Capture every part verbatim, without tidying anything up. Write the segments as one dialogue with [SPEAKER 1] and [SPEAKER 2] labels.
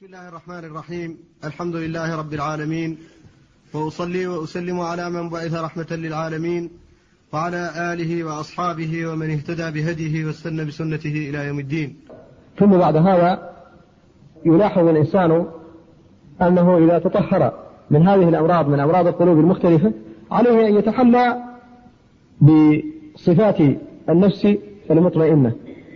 [SPEAKER 1] بسم الله الرحمن الرحيم. الحمد لله رب العالمين، وأصلي وأسلم على من بعث رحمة للعالمين وعلى آله وأصحابه ومن اهتدى بهديه واستنى بسنته إلى يوم الدين.
[SPEAKER 2] ثم بعد هذا يلاحظ الإنسان أنه إذا تطهر من هذه الأمراض من أمراض القلوب المختلفة عليه أن يتحلى بصفات النفس المطمئنة،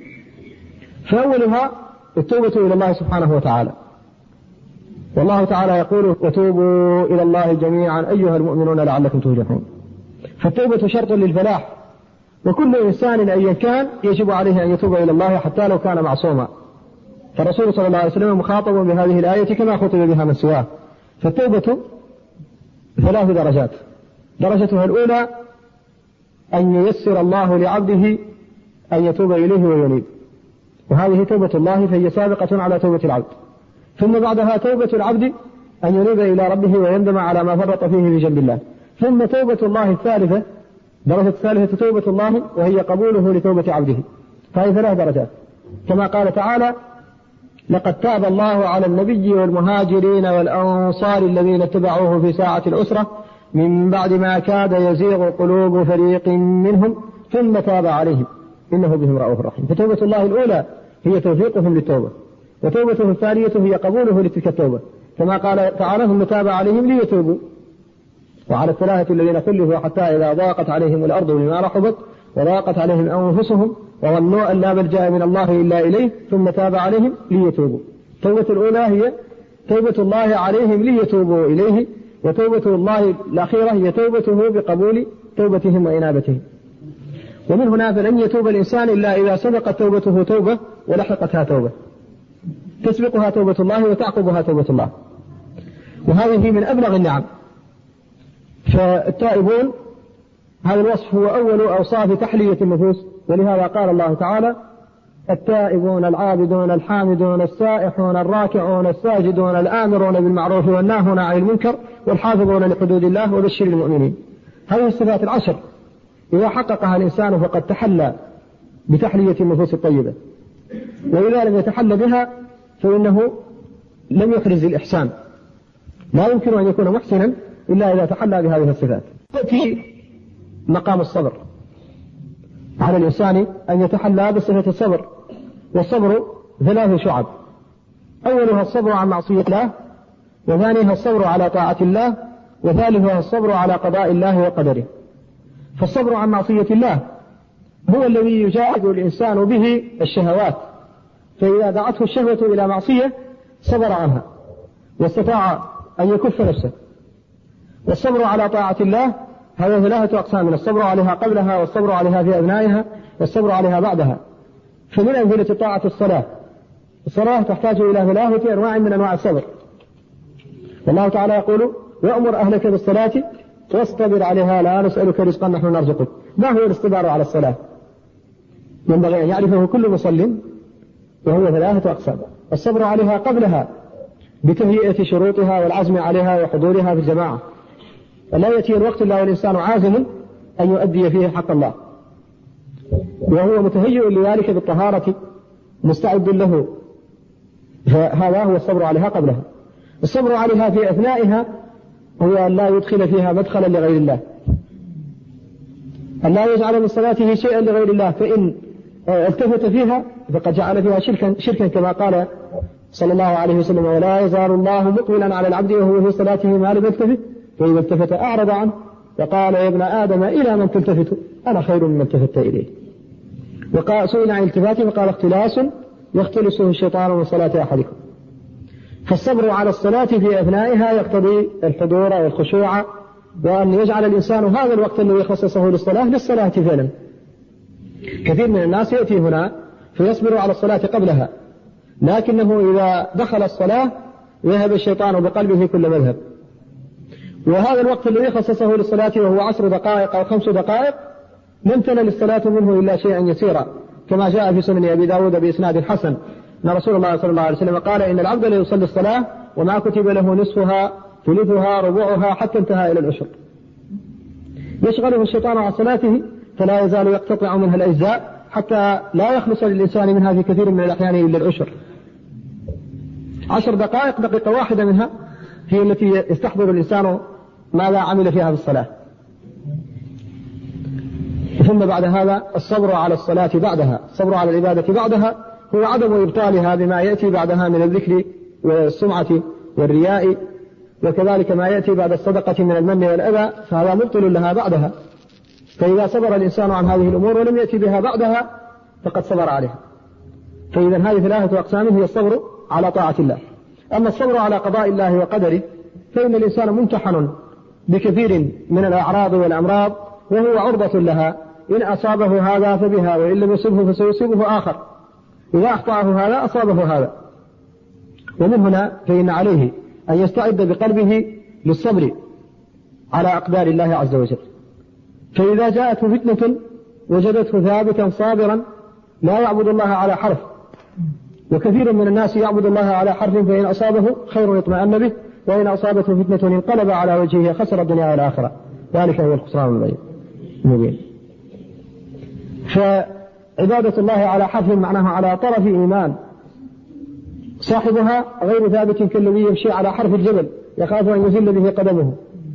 [SPEAKER 2] فأولها التوبة إلى الله سبحانه وتعالى، والله تعالى يقول: وتوبوا إلى الله جميعا أيها المؤمنون لعلكم تفلحون. فالتوبة شرط للفلاح، وكل إنسان أيا كان يجب عليه أن يتوب إلى الله حتى لو كان معصوما، فالرسول صلى الله عليه وسلم مخاطب بهذه الآية كما خطب بها من سواه. فالتوبة ثلاث درجات: درجتها الأولى أن ييسر الله لعبده أن يتوب إليه وينيب، وهذه توبة الله فهي سابقة على توبة العبد. ثم بعدها توبة العبد أن ينيب إلى ربه ويندم على ما فرط فيه في جنب الله. ثم توبة الله الثالثة، درجة الثالثة توبة الله وهي قبوله لتوبة عبده، فهي ثلاث درجات، كما قال تعالى: لقد تاب الله على النبي والمهاجرين والأنصار الذين اتبعوه في ساعة العسرة من بعد ما كاد يزيغ قلوب فريق منهم ثم تاب عليهم إنه بهم رؤوف رحيم. فتوبة الله الأولى هي توفيقهم للتوبة، وتوبته الثانية هي قبوله لتلك التوبة، كما قال تعالى: ثم تاب عليهم ليتوبوا. وعلى الثلاثة الذين خلفوا حتى إذا ضاقت عليهم الأرض بما رحبت وضاقت عليهم أنفسهم وظنوا أن لا ملجأ من الله إلا إليه ثم تاب عليهم ليتوبوا. التوبة الأولى هي توبة الله عليهم ليتوبوا إليه، وتوبة الله الأخيرة هي توبته بقبول توبتهم وإنابتهم. ومن هنا فلن يتوب الإنسان إلا إذا سبقت توبته توبة ولحقتها توبة، تسبقها توبة الله وتعقبها توبة الله، وهذه من أبلغ النعم. فالتائبون هذا الوصف هو أول أوصاف تحلية النفوس، ولهذا قال الله تعالى: التائبون العابدون الحامدون السائحون الراكعون الساجدون الآمرون بالمعروف والناهون عن المنكر والحافظون لحدود الله وبشر المؤمنين. هذه الصفات العشر إذا حققها الإنسان فقد تحلى بتحلية النفوس الطيبة، وإذا لم يتحلى بها فإنه لم يخرج الإحسان. لا يمكن أن يكون محسنا إلا إذا تحلى بهذه الصفات. في مقام الصبر على الإنسان أن يتحلى بصفة الصبر، والصبر ثلاث شعب: أولها الصبر عن معصية الله، وثانيها الصبر على طاعة الله، وثالثها الصبر على قضاء الله وقدره. فالصبر عن معصية الله هو الذي يجاهد الإنسان به الشهوات، فإذا دعته الشهوة إلى معصية صبر عنها واستطاع أن يكف نفسه. والصبر على طاعة الله هذا ثلاثة أقسام: الصبر عليها قبلها، والصبر عليها في أثنائها، والصبر عليها بعدها. فمن أمثلة طاعة الصلاة، الصلاة تحتاج إلى ثلاثة أنواع من أنواع الصبر، والله تعالى يقول: وأمر أهلك بالصلاة واصطبر عليها لا نسألك رزقا نحن نرزقك. ما هو الاصطبار على الصلاة؟ ينبغي أن يعرفه كل مصل، وهو ثلاثة أقسام: الصبر عليها قبلها بتهيئة شروطها والعزم عليها وحضورها في الجماعة، ولا يأتي الوقت إلا والإنسان عازم أن يؤدي فيه حق الله، وهو متهيئ لذلك بالطهارة مستعد له، فهذا هو الصبر عليها قبلها. الصبر عليها في أثنائها هو أن لا يدخل فيها مدخلا لغير الله، أن لا يجعل من صلاته شيئا لغير الله، فإن التفت فيها فقد جعل فيها شركا, شركا كما قال صلى الله عليه وسلم: ولا يزال الله مقبلا على العبد وهو في صلاته ما لم يلتفت، فإذا التفت أعرض عنه وقال: يا ابن آدم إلى من تلتفت أنا خير مما التفت إليه. وقال سئل عن التفاته فقال: اختلاس يختلسه الشيطان من صلاة أحدكم. فالصبر على الصلاة في أثنائها يقتضي الحضور والخشوع، وأن يجعل الإنسان هذا الوقت الذي خصصه للصلاة للصلاة فعلا. كثير من الناس يأتي هنا فيصبر على الصلاة قبلها، لكنه إذا دخل الصلاة يذهب الشيطان بقلبه كل مذهب، وهذا الوقت الذي خصصه للصلاة وهو عشر دقائق أو خمس دقائق لم تنل الصلاة منه إلا شيئا يسيرا، كما جاء في سنن أبي داود بإسناد حسن أن رسول الله صلى الله عليه وسلم قال: إن العبد لا يصلي الصلاة وما كتب له نصفها ثلثها ربعها حتى انتهى إلى العشر. يشغله الشيطان عن صلاته فلا يزال يقتطع منها الأجزاء حتى لا يخلص للإنسان منها في كثير من الأحيان إلا العشر. عشر دقائق دقيقة واحدة منها هي التي يستحضر الإنسان ماذا عمل فيها في الصلاة. ثم بعد هذا الصبر على الصلاة بعدها، الصبر على العبادة بعدها هو عدم إبطالها بما يأتي بعدها من الذكر والسمعة والرياء، وكذلك ما يأتي بعد الصدقة من المن والأذى فهذا مبطل لها بعدها. فإذا صبر الإنسان عن هذه الأمور ولم يأتي بها بعدها فقد صبر عليها. فإذا هذه ثلاثة أقسام هي الصبر على طاعة الله. أما الصبر على قضاء الله وقدره فإن الإنسان ممتحن بكثير من الأعراض والأمراض وهو عرضة لها، إن أصابه هذا فبها، وإن لم يصبه فسيصيبه آخر، إذا أخطأه هذا أصابه هذا. ومن هنا فإن عليه أن يستعد بقلبه للصبر على أقدار الله عز وجل. فإذا جاءته فتنة وجدته ثابتا صابرا لا يعبد الله على حرف، وكثير من الناس يعبد الله على حرف، فإن أصابه خير اطمأن به، وإن أصابته فتنة انقلب على وجهه خسر الدنيا والآخرة، ذلك هو الخسران المبين. فعبادة الله على حرف معناها على طرف إيمان، صاحبها غير ثابت كالذي يمشي على حرف الجبل يخاف أن يزل به قدمه،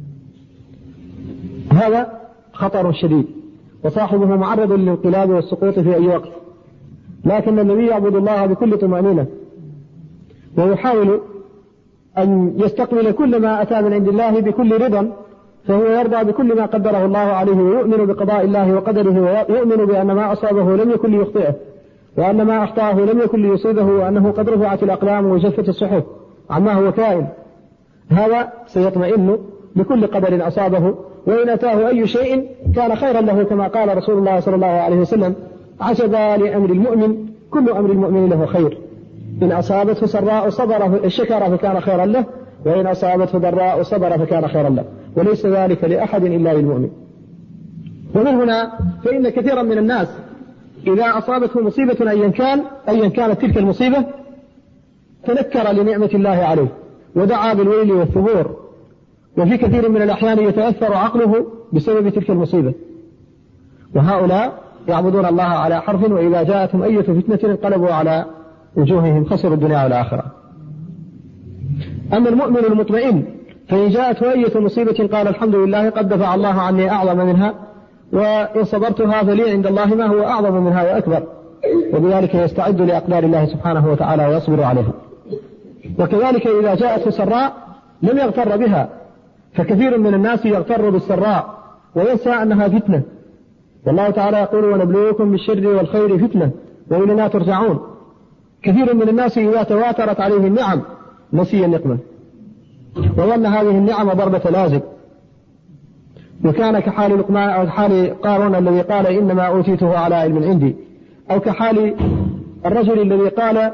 [SPEAKER 2] هذا خطر شديد، وصاحبه معرض للانقلاب والسقوط في أي وقت. لكن الذي يعبد الله بكل طمأنينة ويحاول أن يستقبل كل ما أتى من عند الله بكل رضا، فهو يرضى بكل ما قدره الله عليه، ويؤمن بقضاء الله وقدره، ويؤمن بأن ما أصابه لم يكن ليخطئه، وأن ما أخطأه لم يكن ليصيبه، وأنه قد رفعت الأقلام وجفت الصحف عما هو كائن. هذا سيطمئن بكل قدر أصابه، وإن أتاه أي شيء كان خيرا له، كما قال رسول الله صلى الله عليه وسلم: عجبا لأمر المؤمن، كل أمر المؤمن له خير، إن أصابته سراء صبر الشكر فكان خيرا له، وإن أصابته ضراء صبر فكان خيرا له، وليس ذلك لأحد إلا للمؤمن. ومن هنا فإن كثيرا من الناس إذا أصابته مصيبة أيا كان أيا كانت تلك المصيبة تنكر لنعمة الله عليه ودعا بالويل والثبور، وفي كثير من الأحيان يتأثر عقله بسبب تلك المصيبة. وهؤلاء يعبدون الله على حرف، وإذا جاءتهم أي فتنة انقلبوا على وجوههم خسروا الدنيا والآخرة. أما المؤمن المطمئن فإن جاءته أي مصيبة قال: الحمد لله قد دفع الله عني أعظم منها، وإن صبرتها فلي عند الله ما هو أعظم منها وأكبر، وبذلك يستعد لأقدار الله سبحانه وتعالى ويصبر عليها. وكذلك إذا جاءته سراء لم يغتر بها، فكثير من الناس يغتر بالسراء وينسى أنها فتنة، والله تعالى يقول: ونبلوكم بالشر والخير فتنة وإلينا ترجعون. كثير من الناس إذا تواترت عليه النعم نسي النقمة، وظن هذه النعم ضربة لازم، وكان كحال لقمان أو كحال قارون الذي قال: إنما أوتيته على علم عندي، أو كحال الرجل الذي قال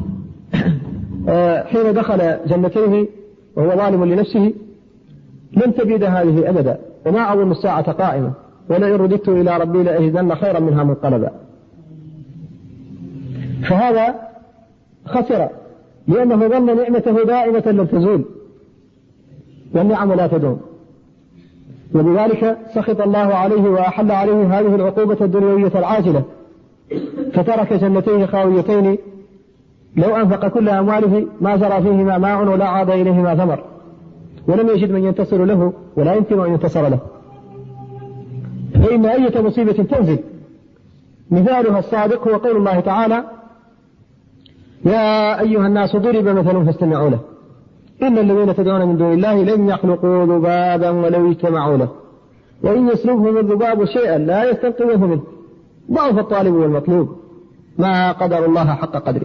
[SPEAKER 2] حين دخل جنتيه وهو ظالم لنفسه: لن تبيد هذه أبدا، وما أظن الساعة قائمة، ولئن رددت إلى ربي لأجدن خيرا منها منقلبا. فهذا خسر لأنه ظن نعمته دائمة لن تزول، والنعم لا تدوم، ولذلك سخط الله عليه وأحل عليه هذه العقوبة الدنيوية العاجلة، فترك جنتين خاويتين لو أنفق كل أمواله ما جرى فيهما ماء ولا عاد إليهما ثمر، ولم يجد من ينتصر له ولا يمكن أن ينتصر له. فإن أي مصيبة تنزل مثالها الصادق هو قول الله تعالى: يا أيها الناس ضرب مثل فاستمعوا له، إن الذين تدعون من دون الله لن يخلقوا ذبابا ولو اجتمعوا له، وإن يسلبهم الذباب شيئا لا يستنقذه منه، ضعف الطالب والمطلوب، ما قدر الله حق قدره.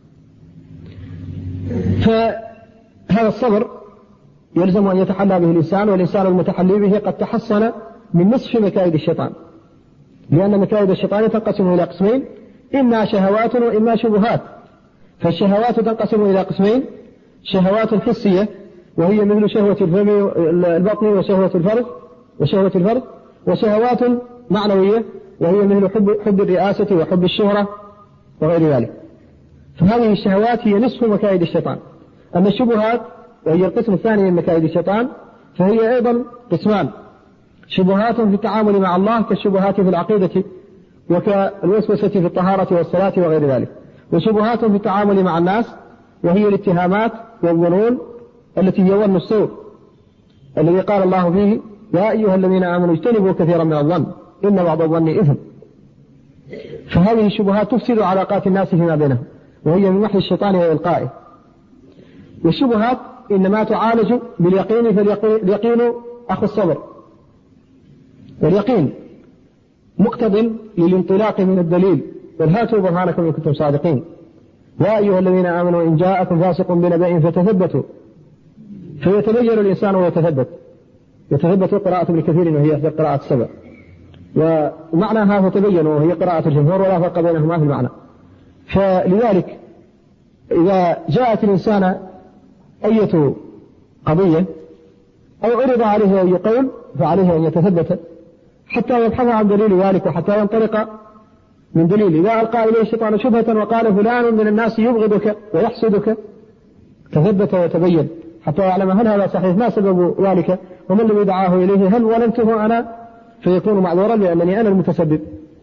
[SPEAKER 2] فهذا الصبر يلزم أن يتحلى به الإنسان، والإنسان المتحلي به قد تحصن من نصف مكائد الشيطان، لأن مكائد الشيطان تنقسم إلى قسمين: إما شهوات وإما شبهات. فالشهوات تنقسم إلى قسمين: شهوات حسية وهي مثل شهوة البطن وشهوة الفرج وشهوة الفرج وشهوات معنوية وهي مثل حب, حب الرئاسة وحب الشهرة وغير ذلك. فهذه الشهوات هي نصف مكائد الشيطان. أما الشبهات وهي القسم الثاني من مكائد الشيطان فهي أيضا قسمان: شبهات في التعامل مع الله كالشبهات في العقيدة وكالوسوسة في الطهارة والصلاة وغير ذلك، وشبهات في التعامل مع الناس وهي الاتهامات والظنون التي هي ظن السوء الذي قال الله فيه يا أيها الذين آمنوا اجتنبوا كثيرا من الظن إن بعض الظن إثم. فهذه الشبهات تفسد علاقات الناس فيما بينهم، وهي من وحي الشيطان وإلقائه. والشبهات إنما تعالج باليقين، فاليقين أخو الصبر، واليقين مقتض للانطلاق من الدليل، قل هاتوا برهانكم إن كنتم صادقين. يا أيها الذين آمنوا إن جاءكم فاسق بنبأ فتثبتوا. فيتبين الإنسان ويتثبت. يتثبت قراءة ابن كثير وهي إحدى القراءات السبع، ومعناها فتبين وهي قراءة الجمهور ولا فرق بينهما في المعنى. فلذلك إذا جاءت الإنسان أية قضية أو عرض عليه أي قول فعليه أن يتثبت حتى يبحث عن دليل ذلك وحتى ينطلق من دليل. إذا ألقى إليه الشيطان شبهة وقال فلان من الناس يبغضك ويحسدك تثبت ويتبين حتى يعلم هل هذا صحيح، ما سبب ذلك، ومن الذي دعاه إليه، هل ولنته أنا، فيكون معذورا لأنني أنا المتسبب.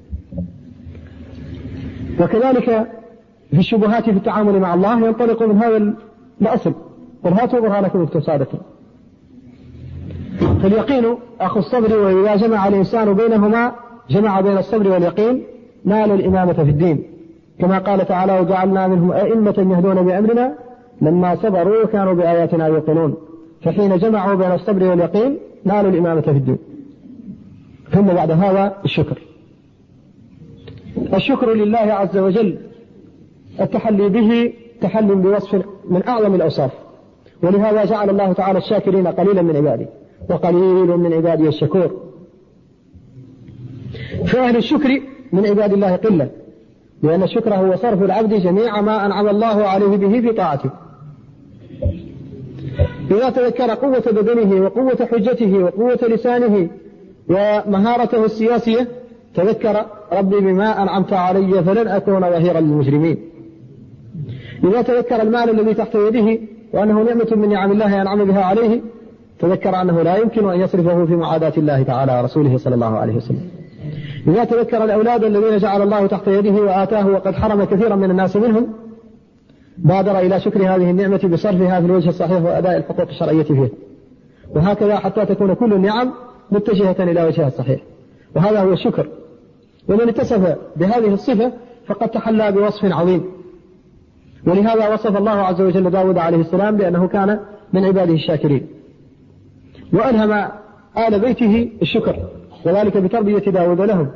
[SPEAKER 2] وكذلك في الشبهات في التعامل مع الله ينطلق من هذا الأصل، قل هاتوا برهانكم إن كنتم صادقين. فاليقين أخو الصبر، وإذا جمع الإنسان بينهما جمع بين الصبر واليقين نال الإمامة في الدين، كما قال تعالى وجعلنا منهم أئمة يهدون بأمرنا لما صبروا وكانوا بآياتنا يوقنون. فحين جمعوا بين الصبر واليقين نالوا الإمامة في الدين. ثم بعد هذا الشكر. الشكر لله عز وجل التحلي به تحلي بوصف من أعظم الأوصاف، ولهذا جعل الله تعالى الشاكرين قليلا من عباده وقليل من عباده الشكور. فأهل الشكر من عباد الله قلة، لأن الشكر هو صرف العبد جميع ما أنعم الله عليه به في طاعته. إذا تذكر قوة بدنه وقوة حجته وقوة لسانه ومهارته السياسية تذكر ربي بما أنعمت علي فلن أكون ظهيرا للمجرمين. إذا تذكر المال الذي تحت يده وأنه نعمة من نعم الله أنعم بها عليه تذكر أنه لا يمكن أن يصرفه في معاداة الله تعالى ورسوله صلى الله عليه وسلم. إذا تذكر الأولاد الذين جعل الله تحت يده وآتاه وقد حرم كثيرا من الناس منهم بادر إلى شكر هذه النعمة بصرفها في الوجه الصحيح وأداء الحقوق الشرعية فيها، وهكذا حتى تكون كل النعم متجهة إلى وجهها الصحيح، وهذا هو الشكر. ومن اتصف بهذه الصفة فقد تحلى بوصف عظيم، ولهذا وصف الله عز وجل داود عليه السلام بأنه كان من عباده الشاكرين، وألهم آل بيته الشكر، وذلك بتربية داود لهم،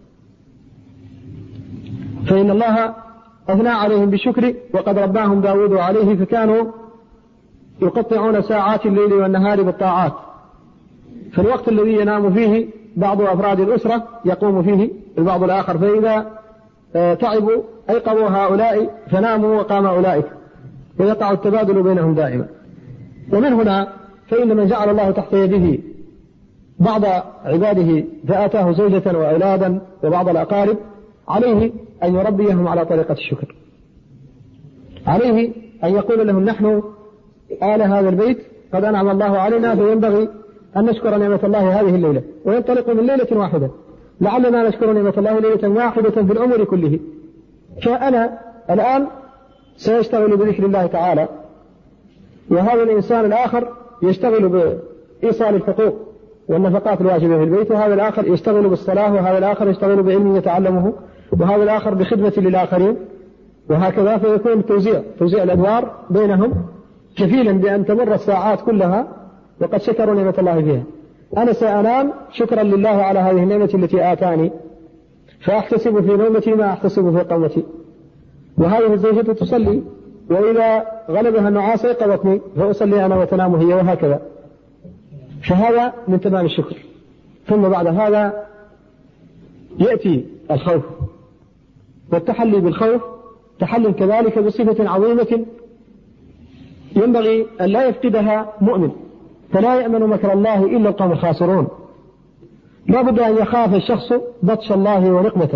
[SPEAKER 2] فإن الله أثنى عليهم بالشكر وقد رباهم داود عليه، فكانوا يقطعون ساعات الليل والنهار بالطاعات. فالوقت الذي ينام فيه بعض أفراد الأسرة يقوم فيه البعض الآخر، فإذا تعبوا أيقظوا هؤلاء فناموا وقام أولئك، ويقع التبادل بينهم دائما. ومن هنا فإن من جعل الله تحت يده بعض عباده فآتاه زوجة وأولادا وبعض الأقارب عليه أن يربيهم على طريقة الشكر، عليه أن يقول لهم نحن آل هذا البيت قد أنعم الله علينا فينبغي أن نشكر نعمة الله هذه الليلة، وينطلق من ليلة واحدة، لعلنا نشكر نعمة الله ليلة واحدة في الأمر كله. فأنا الآن سيشتغل بذكر الله تعالى، وهذا الإنسان الآخر يشتغل بإيصال الحقوق والنفقات الواجبة في البيت، وهذا الآخر يشتغل بالصلاة، وهذا الآخر يشتغل بعلم يتعلمه، وهذا الآخر بخدمة للآخرين، وهكذا. فيكون توزيع توزيع الأدوار بينهم كفيلا بأن تمر الساعات كلها وقد شكروا نعمة الله فيها. أنا سأنام شكرا لله على هذه النعمة التي آتاني، فأحتسب في نومتي ما أحتسب في قومتي. وهذه الزوجة تصلي، وإذا غلبها النعاس يقظتني فأصلي أنا وتنام هي، وهكذا. فهذا من تمام الشكر. ثم بعد هذا يأتي الخوف، والتحلي بالخوف تحلي كذلك بصفة عظيمة ينبغي أن لا يفقدها مؤمن، فلا يأمن مكر الله إلا القوم الخاسرون. لا بد أن يخاف الشخص بطش الله ونقمته،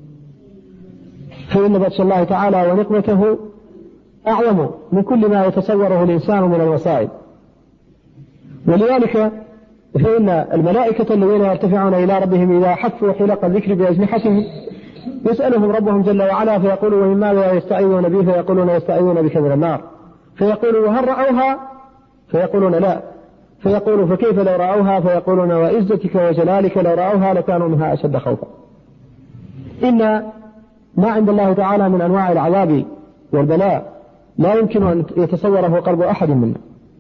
[SPEAKER 2] فإن بطش الله تعالى ونقمته أعظم من كل ما يتصوره الإنسان من الوصائب. ولذلك فإن الملائكة الذين يرتفعون إلى ربهم إذا حفوا حلق الذكر بأجنحتهم يسألهم ربهم جل وعلا فيقولوا ومن ماذا يستعيذون به، فيقولون يستعيذون بك من النار. فيقول وهل رأوها؟ فيقولون لا. فيقول فكيف لو رأوها؟ فيقولون وعزتك وجلالك لو رأوها لكانوا منها أشد خوفا. إن ما عند الله تعالى من أنواع العذاب والبلاء لا يمكن أن يتصوره قلب أحد منا.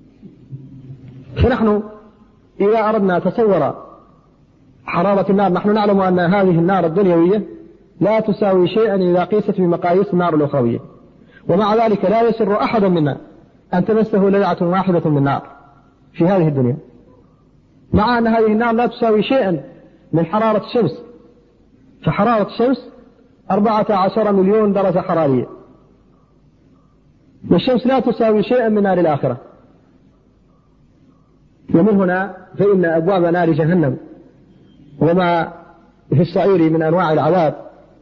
[SPEAKER 2] فنحن إذا أردنا تصور حرارة النار، نحن نعلم أن هذه النار الدنيوية لا تساوي شيئا إذا قيست بمقاييس النار الأخروية، ومع ذلك لا يسر أحد منا أن تمسه لذعة واحدة من نار في هذه الدنيا، مع أن هذه النار لا تساوي شيئا من حرارة الشمس. فحرارة الشمس أربعة عشر مليون درجة حرارية، والشمس لا تساوي شيئا من نار الآخرة. ومن هنا فإن أبواب نار جهنم وما في السعير من أنواع العذاب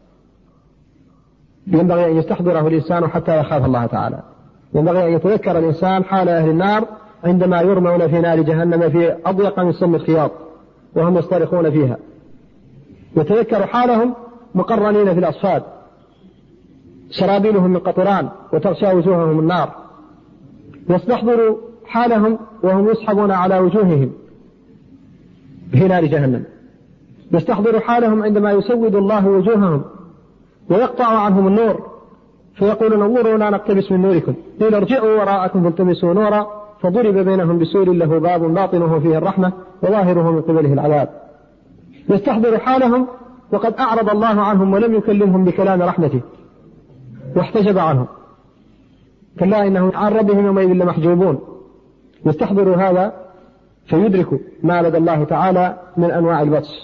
[SPEAKER 2] ينبغي أن يستحضره الإنسان حتى يخاف الله تعالى. ينبغي أن يتذكر الإنسان حال أهل النار عندما يرمون في نار جهنم في أضيق من سم الخياط وهم يصطرخون فيها، يتذكر حالهم مقرنين في الأصفاد سرابيلهم من قطران وتغشى وجوههم النار، يستحضر حالهم وهم يسحبون على وجوههم في نار جهنم، يستحضر حالهم عندما يسود الله وجوههم ويقطع عنهم النور فيقولون انظرونا نقتبس من نوركم، قيل ارجعوا وراءكم فالتمسوا نورا فضرب بينهم بسور له باب باطنه فيه الرحمة وظاهره من قبله العذاب. يستحضر حالهم وقد أعرض الله عنهم ولم يكلمهم بكلام رحمته واحتجب عنهم، كلا إنهم عن ربهم يومئذ لمحجوبون. يستحضر هذا فيدرك ما لدى الله تعالى من أنواع البطش،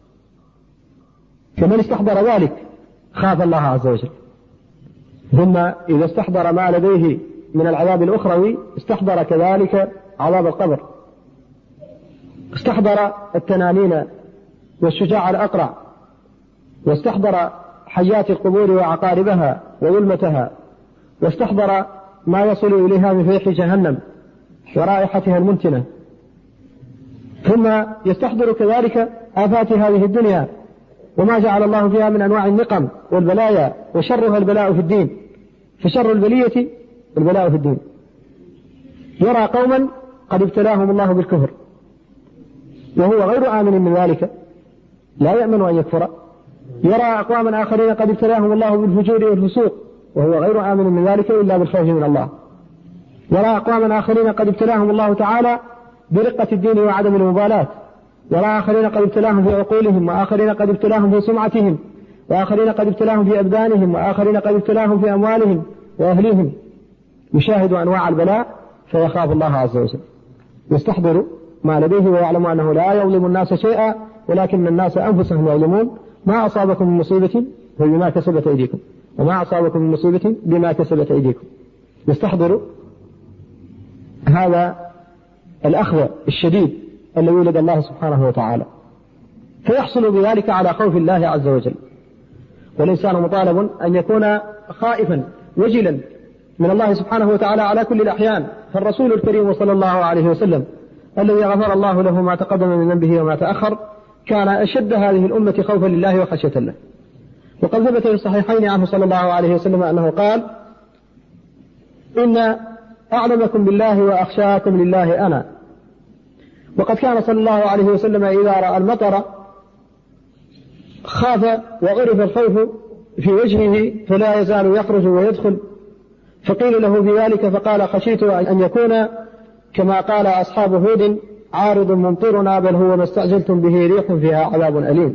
[SPEAKER 2] فمن استحضر ذلك خاف الله عز وجل. ثم إذا استحضر ما لديه من العذاب الأخروي استحضر كذلك عذاب القبر، استحضر التنانين والشجاع الأقرع، واستحضر حيات القبور وعقاربها وظلمتها، واستحضر ما يصل إليها من فيح جهنم ورائحتها المنتنة. ثم يستحضر كذلك آفات هذه الدنيا وما جعل الله فيها من أنواع النقم والبلايا، وشرها البلاء في الدين، فشر البلية البلاء في الدين. يرى قوما قد ابتلاهم الله بالكفر وهو غير آمن من ذلك لا يأمن أن يكفر، يرى أقواما آخرين قد ابتلاهم الله بالفجور والفسوق وهو غير آمن من ذلك إلا بالخوف من الله، يرى أقواما آخرين قد ابتلاهم الله تعالى برقة الدين وعدم المبالاة، يرى آخرين قد ابتلاهم في عقولهم، وآخرين قد ابتلاهم في سمعتهم، وآخرين قد ابتلاهم في أبدانهم، وآخرين قد ابتلاهم في أموالهم وأهليهم. يشاهد أنواع البلاء فيخاف الله عز وجل، يستحضر ما لديه ويعلم أنه لا يظلم الناس شيئا ولكن الناس أنفسهم يظلمون. ما أصابكم من مصيبة فبما كسبت أيديكم وما أصابكم من مصيبة بما كسبت أيديكم. يستحضر هذا الأخذ الشديد الذي ولد الله سبحانه وتعالى، فيحصل بذلك على خوف الله عز وجل. والإنسان مطالب أن يكون خائفا وجلا من الله سبحانه وتعالى على كل الأحيان. فالرسول الكريم صلى الله عليه وسلم الذي غفر الله له ما تقدم من ذنبه وما تأخر كان أشد هذه الأمة خوفا لله وخشية له. وقد ثبت في الصحيحين عنه صلى الله عليه وسلم أنه قال: إن أعلمكم بالله وأخشاكم لله أنا. وقد كان صلى الله عليه وسلم إذا رأى المطر خاف وعرف الخوف في وجهه فلا يزال يخرج ويدخل، فقيل له بذلك فقال: خشيت أن يكون كما قال أصحاب هود عارض ممطرنا بل هو ما استعجلتم به ريح فيها عذاب أليم.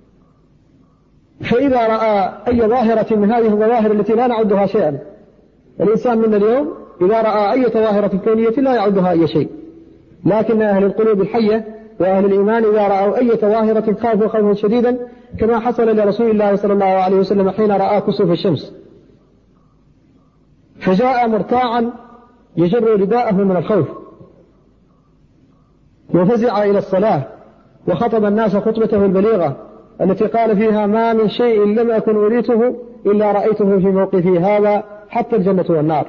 [SPEAKER 2] فإذا رأى أي ظاهرة من هذه الظواهر التي لا نعدها شيئا، الإنسان من اليوم إذا رأى أي ظاهرة كونية لا يعدها أي شيء، لكن أهل القلوب الحية وأهل الإيمان إذا رأوا أي ظاهرة خافوا خوفا شديدا، كما حصل لرسول الله صلى الله عليه وسلم حين رأى كسوف الشمس فجاء مرتاعا يجر رداءه من الخوف وفزع إلى الصلاة وخطب الناس خطبته البليغة التي قال فيها: ما من شيء لم أكن أريته إلا رأيته في موقفي هذا حتى الجنة والنار.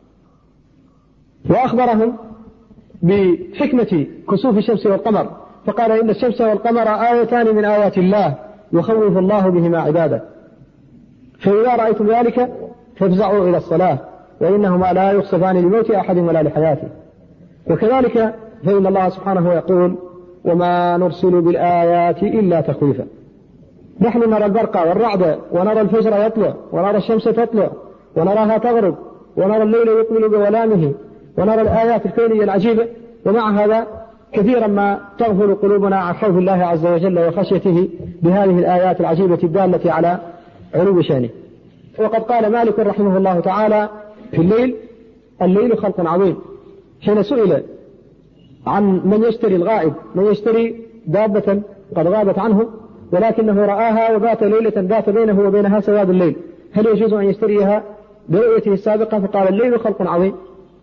[SPEAKER 2] وأخبرهم بحكمة كسوف الشمس والقمر فقال: إن الشمس والقمر آيتان من آيات الله يخوف الله بهما عباده، فإذا رأيتم ذلك فافزعوا إلى الصلاة وإنهما لا يخصفان لموت أحد ولا لحياته. وكذلك فإن الله سبحانه يقول وما نرسل بالآيات إلا تخويفا. نحن نرى البرق والرعد ونرى الفجر يطلع ونرى الشمس تطلع ونراها تغرب ونرى الليل يقبل بظلامه ونرى الآيات الكونية العجيبة، ومع هذا كثيرا ما تغفل قلوبنا عن خوف الله عز وجل وخشيته بهذه الآيات العجيبة الدالة على علو شانه. وقد قال مالك رحمه الله تعالى في الليل: الليل خلق عظيم. حين سئل عن من يشتري الغائب، من يشتري دابة قد غابت عنه ولكنه رآها وبات ليلة بات بينه وبينها سواد الليل، هل يجوز أن يشتريها برؤيته السابقة؟ فقال: الليل خلق عظيم.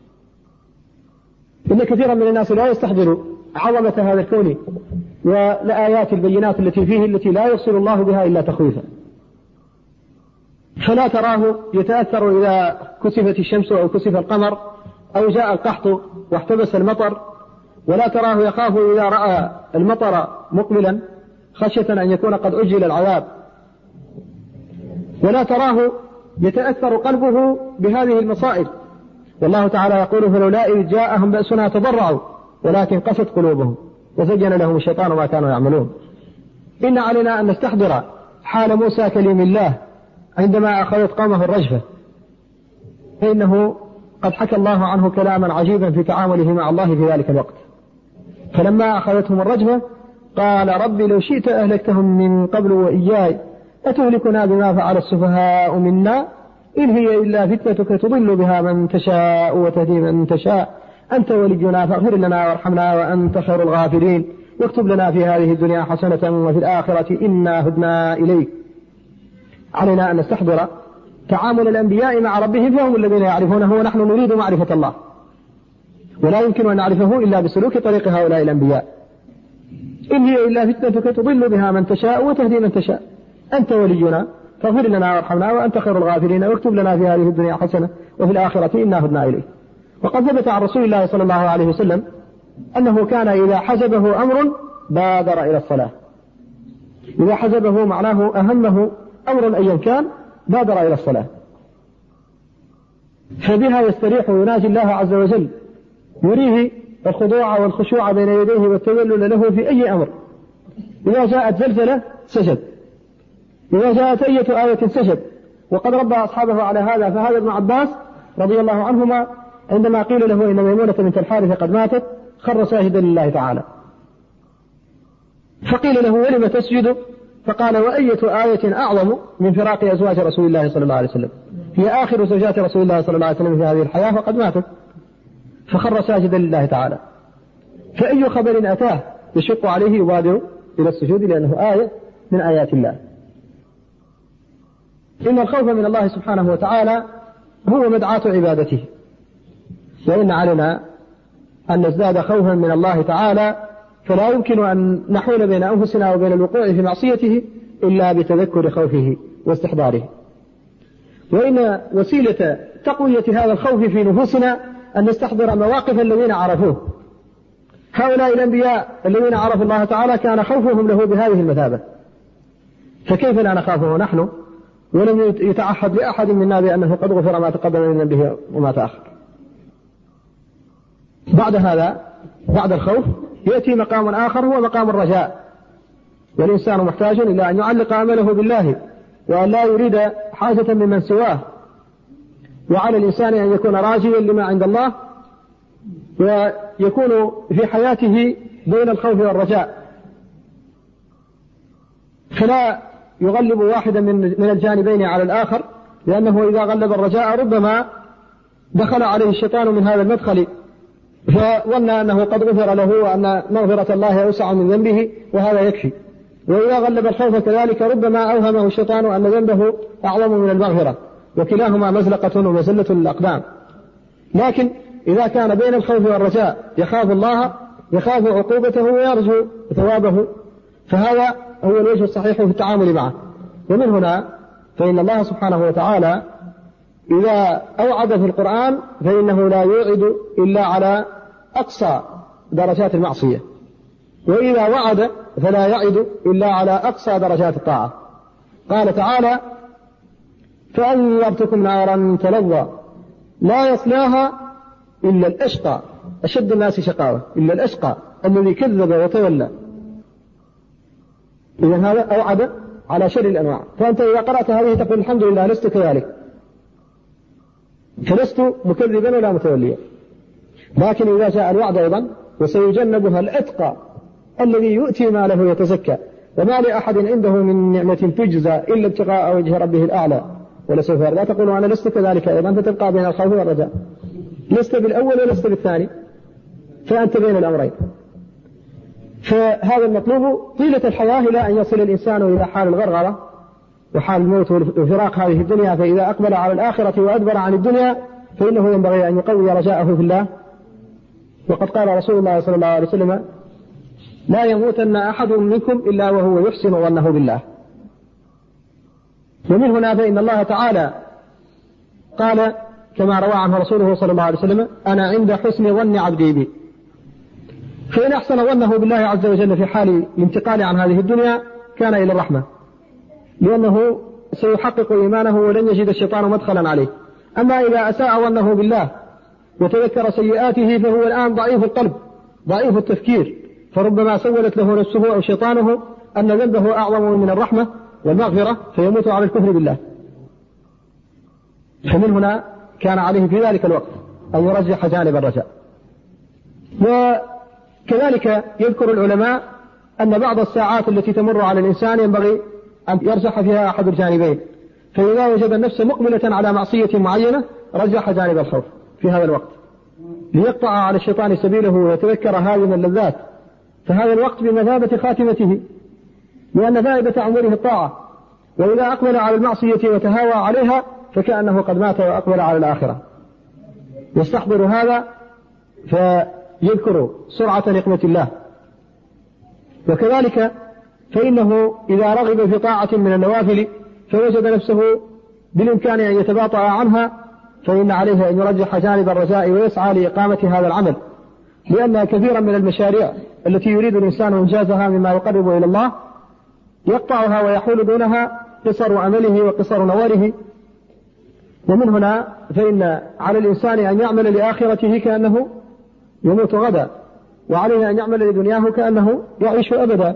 [SPEAKER 2] إن كثيرا من الناس لا يستحضر عظمة هذا الكون والآيات البينات التي فيه التي لا يرسل الله بها إلا تخويفا، فلا تراه يتأثر إذا كسفت الشمس أو كسف القمر أو جاء القحط واحتبس المطر، ولا تراه يخاف إذا رأى المطر مقبلا خشية أن يكون قد أجل العذاب، ولا تراه يتأثر قلبه بهذه المصائب. والله تعالى يقول: فلولا إذ جاءهم بأسنا تضرعوا ولكن قست قلوبهم وزين لهم الشيطان ما كانوا يعملون. إن علينا أن نستحضر حال موسى كليم الله عندما أخذت قومه الرجفة، فإنه قد حكى الله عنه كلاما عجيبا في تعامله مع الله في ذلك الوقت. فلما أخذتهم الرجفة قال: ربي لو شئت أهلكتهم من قبل وإياي أتهلكنا بما فعل السفهاء منا إن هي إلا فتنتك تضل بها من تشاء وتهدي من تشاء أنت ولينا فاغفر لنا وارحمنا وأنت خير الغافرين واكتب لنا في هذه الدنيا حسنة وفي الآخرة إنا هدنا إليك. علينا أن نستحضر تعامل الأنبياء مع ربهم، فهم الذين يعرفونه ونحن نريد معرفة الله، ولا يمكن أن نعرفه إلا بسلوك طريق هؤلاء الأنبياء. إن هي إلا فتنتك تضل بها من تشاء وتهدي من تشاء أنت ولينا فاغفر لنا وارحمنا وأنت خير الغافرين واكتب لنا في هذه الدنيا حسنة وفي الآخرة إنا هدنا إليك. وقد ثبت عن رسول الله صلى الله عليه وسلم أنه كان إذا حزبه أمر بادر إلى الصلاة. إذا حزبه معناه أهمه أمر أيا كان بادر إلى الصلاة، فبها يستريح ويناجي الله عز وجل، يريه الخضوع والخشوع بين يديه والتذلل له في أي أمر. إذا جاءت زلزلة سجد، إذا جاءت أية آية سجد. وقد ربى أصحابه على هذا. فهذا ابن عباس رضي الله عنهما عندما قيل له إن ميمونة بنت الحارث قد ماتت خر ساجدا لله تعالى، فقيل له: ولم تسجد؟ فقال: وأية آية أعظم من فراق أزواج رسول الله صلى الله عليه وسلم، هي آخر زوجات رسول الله صلى الله عليه وسلم في هذه الحياة وقد ماتت، فخر ساجدا لله تعالى. فأي خبر أتاه يشق عليه يبادر إلى السجود لأنه آية من آيات الله. إن الخوف من الله سبحانه وتعالى هو مدعاة عبادته، وإن علينا أن نزداد خوفا من الله تعالى، فلا يمكن أن نحول بين أنفسنا وبين الوقوع في معصيته إلا بتذكر خوفه واستحضاره. وإن وسيلة تقوية هذا الخوف في نفوسنا أن نستحضر مواقف الذين عرفوه. هؤلاء الأنبياء الذين عرفوا الله تعالى كان خوفهم له بهذه المثابة، فكيف لا نخافه نحن ولم يتعهد لأحد منا بأنه قد غفر ما تقدم من ذنبه وما تأخر. بعد هذا، بعد الخوف يأتي مقام آخر هو مقام الرجاء، والإنسان محتاج إلى أن يعلق أمله بالله وأن لا يريد حاجة ممن سواه، وعلى الإنسان أن يكون راجيا لما عند الله ويكون في حياته بين الخوف والرجاء، فلا يغلب واحدا من الجانبين على الآخر، لأنه إذا غلب الرجاء ربما دخل عليه الشيطان من هذا المدخل فظن أنه قد غفر له وأن مغفرة الله أوسع من ذنبه وهذا يكفي، وإذا غلب الخوف كذلك ربما أوهمه الشيطان أن ذنبه أعظم من المغفرة، وكلاهما مزلقة ومزلة للأقدام. لكن إذا كان بين الخوف والرجاء يخاف الله، يخاف عقوبته ويرجو ثوابه، فهذا هو الوجه الصحيح في التعامل معه. ومن هنا فإن الله سبحانه وتعالى إذا أوعد في القرآن فإنه لا يوعد إلا على أقصى درجات المعصية، وإذا وعد فلا يعد إلا على أقصى درجات الطاعة. قال تعالى: فأنذرتكم نارا تلظى لا يصلاها إلا الأشقى، أشد الناس شقاوة، إلا الأشقى الذي كذب وتولى. إذن هذا أوعد على شر الأنواع. فأنت إذا قرأت هذه تقول الحمد لله لست كذلك، فلست مكذبا ولا متوليا. لكن إذا جاء الوعد أيضا وسيجنبها الأتقى الذي يؤتي ماله يتزكى وما لأحد عنده من نعمة تجزى إلا ابتغاء وجه ربه الأعلى ولسوف يرضى. تقول أنا لست كذلك أيضا، فتبقى بين الخوف والرجاء، لست بالأول ولست بالثاني، فأنت بين الأمرين. فهذا المطلوب طيلة الحياة إلى أن يصل الإنسان إلى حال الغرغرة وحال الموت وفراق هذه الدنيا. فإذا أقبل على الآخرة وأدبر عن الدنيا فإنه ينبغي أن يقوي رجاءه في الله. وقد قال رسول الله صلى الله عليه وسلم لا يموتن أحد منكم إلا وهو يحسن ظنه بالله. ومن هنا فإن الله تعالى قال كما روى عنه رسوله صلى الله عليه وسلم أنا عند حسن ظن عبدي بي. فإن أحسن ظنه بالله عز وجل في حال الانتقال عن هذه الدنيا كان إلى الرحمة، لأنه سيحقق إيمانه ولن يجد الشيطان مدخلا عليه. أما إذا أساء ظنه بالله وتذكر سيئاته فهو الآن ضعيف القلب ضعيف التفكير، فربما سولت له نفسه أو شيطانه أن ذنبه أعظم من الرحمة والمغفرة فيموت على الكفر بالله. فمن هنا كان عليه في ذلك الوقت أن يرجح جانب الرجاء. وكذلك يذكر العلماء أن بعض الساعات التي تمر على الإنسان ينبغي أن يرجح فيها أحد الجانبين، فإذا وجد النفس مقبلة على معصية معينة رجح جانب الخوف في هذا الوقت ليقطع على الشيطان سبيله ويتذكر هذه اللذات، فهذا الوقت بمثابة خاتمته لأن فائدة عمره الطاعة. وإذا أقبل على المعصية وتهاوى عليها فكأنه قد مات وأقبل على الآخرة. يستحضر هذا فيذكر سرعة نقمة الله. وكذلك فإنه إذا رغب في طاعة من النوافل فوجد نفسه بالإمكان أن يتباطأ عنها فإن عليه أن يرجح جانب الرجاء ويسعى لإقامة هذا العمل، لأن كثيرا من المشاريع التي يريد الإنسان إنجازها مما يقرب إلى الله يقطعها ويحول دونها قصر أمله وقصر نواره. ومن هنا فإن على الإنسان أن يعمل لآخرته كأنه يموت غدا، وعليه أن يعمل لدنياه كأنه يعيش أبدا.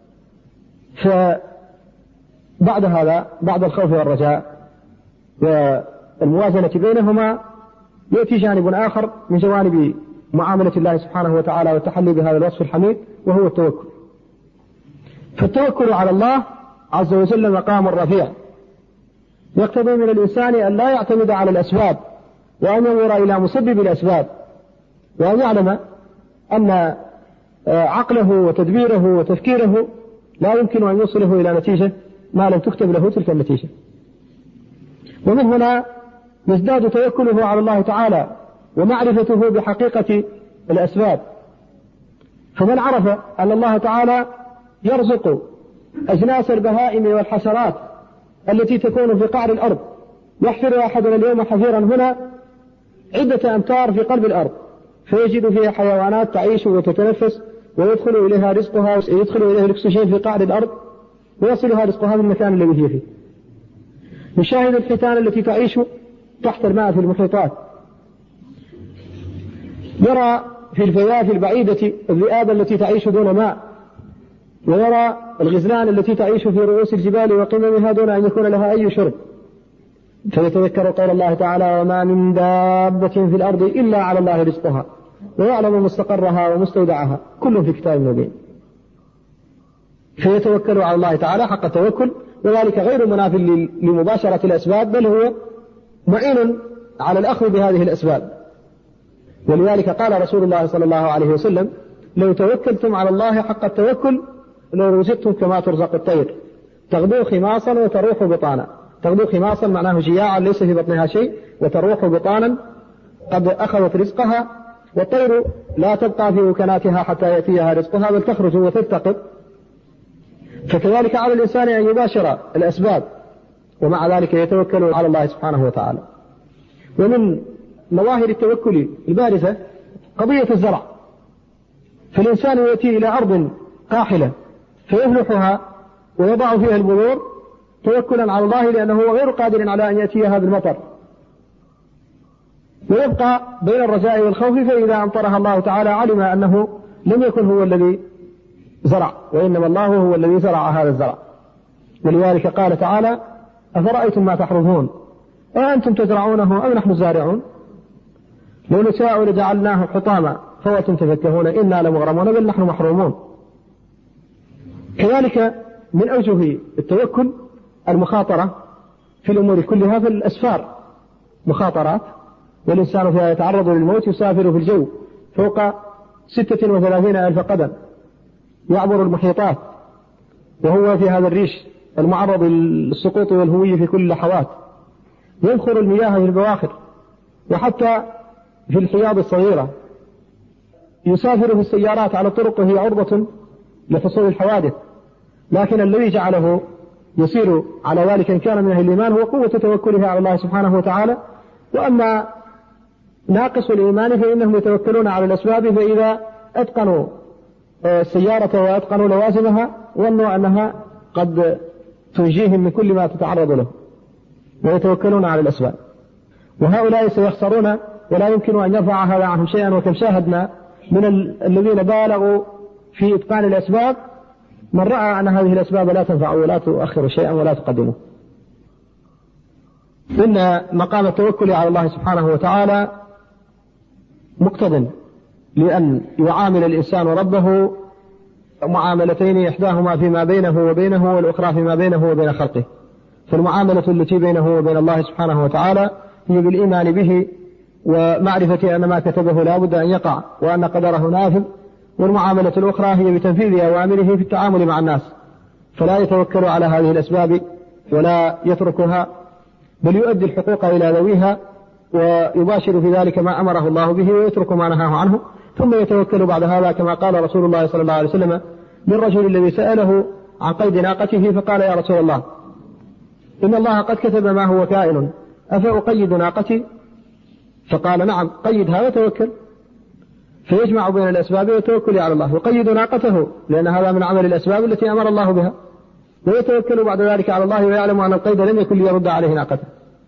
[SPEAKER 2] فبعد هذا بعد الخوف والرجاء والموازنة بينهما يأتي جانب آخر من جوانب معاملة الله سبحانه وتعالى والتحلي بهذا الوصف الحميد وهو التوكل. فالتوكل على الله عز وجل مقام رفيع يقتضي من الإنسان أن لا يعتمد على الأسباب وأن ينظر إلى مسبب الأسباب، وأن يعلم أن عقله وتدبيره وتفكيره لا يمكن أن يوصله إلى نتيجة ما لم تكتب له تلك النتيجة. ومن هنا يزداد توكله على الله تعالى ومعرفته بحقيقة الأسباب. فمن عرف أن الله تعالى يرزق أجناس البهائم والحشرات التي تكون في قعر الأرض، يحفر أحدنا اليوم حفيرا هنا عدة أمتار في قلب الأرض فيجد فيها حيوانات تعيش وتتنفس ويدخل إليها رزقها ويدخل إليها الأكسجين في قعر الأرض ويصلها رزقها في المكان الذي هي فيه. نشاهد الحيتان التي تعيش تحت الماء في المحيطات، يرى في الفيافي البعيدة الذئاب التي تعيش دون ماء، ويرى الغزلان التي تعيش في رؤوس الجبال وقممها دون أن يكون لها أي شرب. فيتذكر قول الله تعالى وما من دابة في الأرض إلا على الله رزقها ويعلم مستقرها ومستودعها كل في كتاب مبين. فيتوكل على الله تعالى حق التوكل، وذلك غير مناف لمباشرة الأسباب بل هو معين على الأخذ بهذه الأسباب. ولذلك قال رسول الله صلى الله عليه وسلم لو توكلتم على الله حق التوكل لو رزقتم كما ترزق الطير تغدو خماصا وتروح بطانا. تغدو خماصا معناه جياعا ليس في بطنها شيء، وتروح بطانا قد أخذت رزقها، والطير لا تبقى في وكناتها حتى يأتيها رزقها بل تخرج وتلتقط. فكذلك على الإنسان أن يباشر الأسباب ومع ذلك يتوكل على الله سبحانه وتعالى. ومن مظاهر التوكل البارزة قضية الزرع. فالإنسان يأتي إلى أرض قاحلة فيفلحها ويضع فيها البذور توكلا على الله لأنه هو غير قادر على أن يأتيها بالمطر. ويبقى بين الرجاء والخوف، فإذا أمطرها الله تعالى علم أنه لم يكن هو الذي زرع، وإنما الله هو الذي زرع هذا الزرع. ولذلك قال تعالى: أفرأيتم ما تحرثون أأنتم تزرعونه أم نحن الزارعون لو نشاء لجعلناه حطاما فأنتم تفكهون إنا لمغرمون بل نحن محرومون. كذلك من أوجه التوكل المخاطرة في الأمور كلها، في الأسفار مخاطرات، والإنسان فيها يتعرض للموت، يسافر في الجو فوق ستة وثلاثين ألف قدم، يعبر المحيطات وهو في هذا الريش المعرض للسقوط والهوي في كل لحظات، ينخر المياه في البواخر وحتى في الحياض الصغيرة، يسافر في السيارات على الطرق وهي عرضة لحصول الحوادث. لكن الذي جعله يسير على ذلك إن كان من أهل الإيمان هو قوة توكله على الله سبحانه وتعالى. وأما ناقص الإيمان فإنهم يتوكلون على الأسباب، فإذا أتقنوا السيارة وأتقنوا لوازمها ظنوا أنها قد تنجيهم من كل ما تتعرض له، ويتوكلون على الأسباب. وهؤلاء سيخسرون ولا يمكن أن يرفع هذا عنهم شيئا. وكم شاهدنا من الذين بالغوا في إتقان الأسباب من رأى أن هذه الأسباب لا تنفع ولا تؤخر شيئا ولا تقدمه. إن مقام التوكل على الله سبحانه وتعالى مقتضٍ لأن يعامل الإنسان ربه معاملتين، إحداهما فيما بينه وبينه والأخرى فيما بينه وبين خلقه. فالمعاملة التي بينه وبين الله سبحانه وتعالى هي بالإيمان به ومعرفة أن ما كتبه لا بد أن يقع وأن قدره نافذ، والمعاملة الأخرى هي بتنفيذ أوامره في التعامل مع الناس، فلا يتوكل على هذه الأسباب ولا يتركها، بل يؤدي الحقوق إلى ذويها ويباشر في ذلك ما أمره الله به ويترك ما نهاه عنه، ثم يتوكل بعد هذا كما قال رسول الله صلى الله عليه وسلم للرجل الذي سأله عن قيد ناقته فقال: يا رسول الله إن الله قد كتب ما هو كائن أفأقيد ناقتي؟ فقال: نعم، قيدها وتوكل. فيجمع بين الأسباب والتوكل على الله، يقيد ناقته لأن هذا من عمل الأسباب التي أمر الله بها، ويتوكل بعد ذلك على الله ويعلم أن القيد لم يكن ليرد عليه ناقته.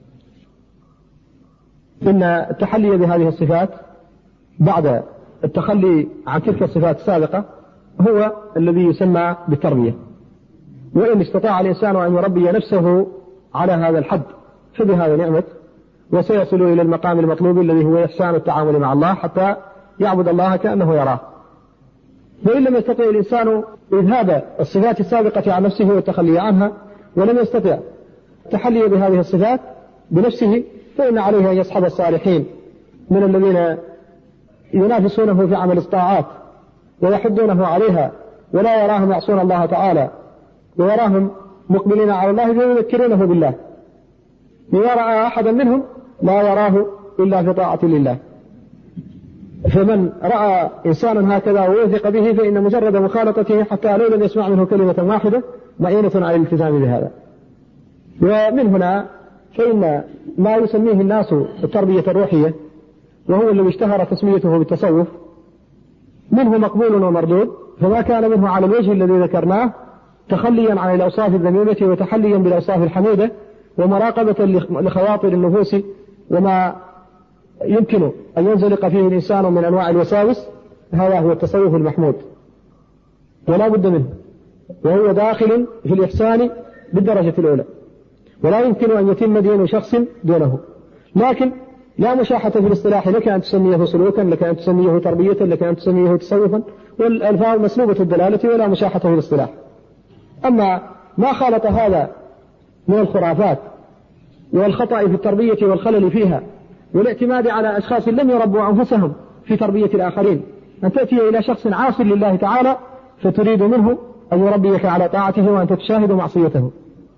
[SPEAKER 2] إن التحلي بهذه الصفات بعد التخلي عن تلك الصفات السابقة هو الذي يسمى بالتربية. وإن استطاع الإنسان أن يربي نفسه على هذا الحد فبهذا نعمة، وسيصل إلى المقام المطلوب الذي هو إحسان التعامل مع الله حتى يعبد الله كأنه يراه. وإن لم يستطع الإنسان إذهاب الصفات السابقة عن نفسه والتخلي عنها، ولم يستطع التحلي بهذه الصفات بنفسه، فإن عليه أن يصحب الصالحين من الذين ينافسونه في عمل الطاعات ويحدونه عليها ولا يراهم يعصون الله تعالى، ويراهم مقبلين على الله فيذكرونه بالله. إذا رأى أحدا منهم لا يراه إلا في طاعة لله. فمن رأى إنسانا هكذا ويثق به فإن مجرد مخالطته حتى لو لم يسمع منه كلمة واحدة معينة على الالتزام بهذا. ومن هنا فإن ما يسميه الناس التربية الروحية وهو الذي اشتهر تسميته بالتصوف منه مقبول ومردود، فما كان منه على الوجه الذي ذكرناه تخليا عن الأوصاف الذميمة وتحليا بالأوصاف الحميدة ومراقبة لخواطر النفوس وما يمكن أن ينزلق فيه الإنسان من أنواع الوساوس، هذا هو التصوف المحمود ولا بد منه، وهو داخل في الإحسان بالدرجة الأولى، ولا يمكن أن يتم دين شخص دونه. لكن لا مشاحة في الاصطلاح، لك أن تسميه سلوكا، لك أن تسميه تربية، لك أن تسميه تصوفا، والألفاظ مسلوبة الدلالة ولا مشاحة في الاصطلاح. أما ما خالط هذا من الخرافات والخطأ في التربية والخلل فيها والاعتماد على أشخاص لم يربوا أنفسهم في تربية الآخرين، أن تأتي إلى شخص عاص لله تعالى فتريد منه أن يربيك على طاعته وأنت تشاهد معصيته،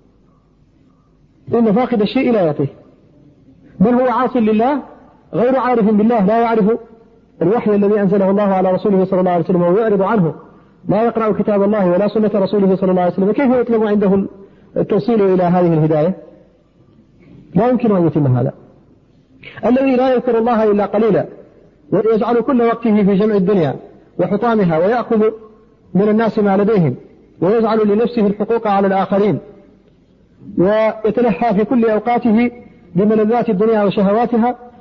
[SPEAKER 2] إن فاقد الشيء لا يعطيه. من هو عاص لله غير عارف بالله، لا يعرف الوحي الذي أنزله الله على رسوله صلى الله عليه وسلم ويعرض عنه، لا يقرأ كتاب الله ولا سنة رسوله صلى الله عليه وسلم، كيف يطلب عنده التوصيل إلى هذه الهداية؟ لا يمكن أن يتم هذا. الذي لا يذكر الله إلا قليلا ويجعل كل وقته في جمع الدنيا وحطامها ويأخذ من الناس ما لديهم ويجعل لنفسه الحقوق على الآخرين ويتلهى في كل أوقاته بملذات الدنيا وشهواتها،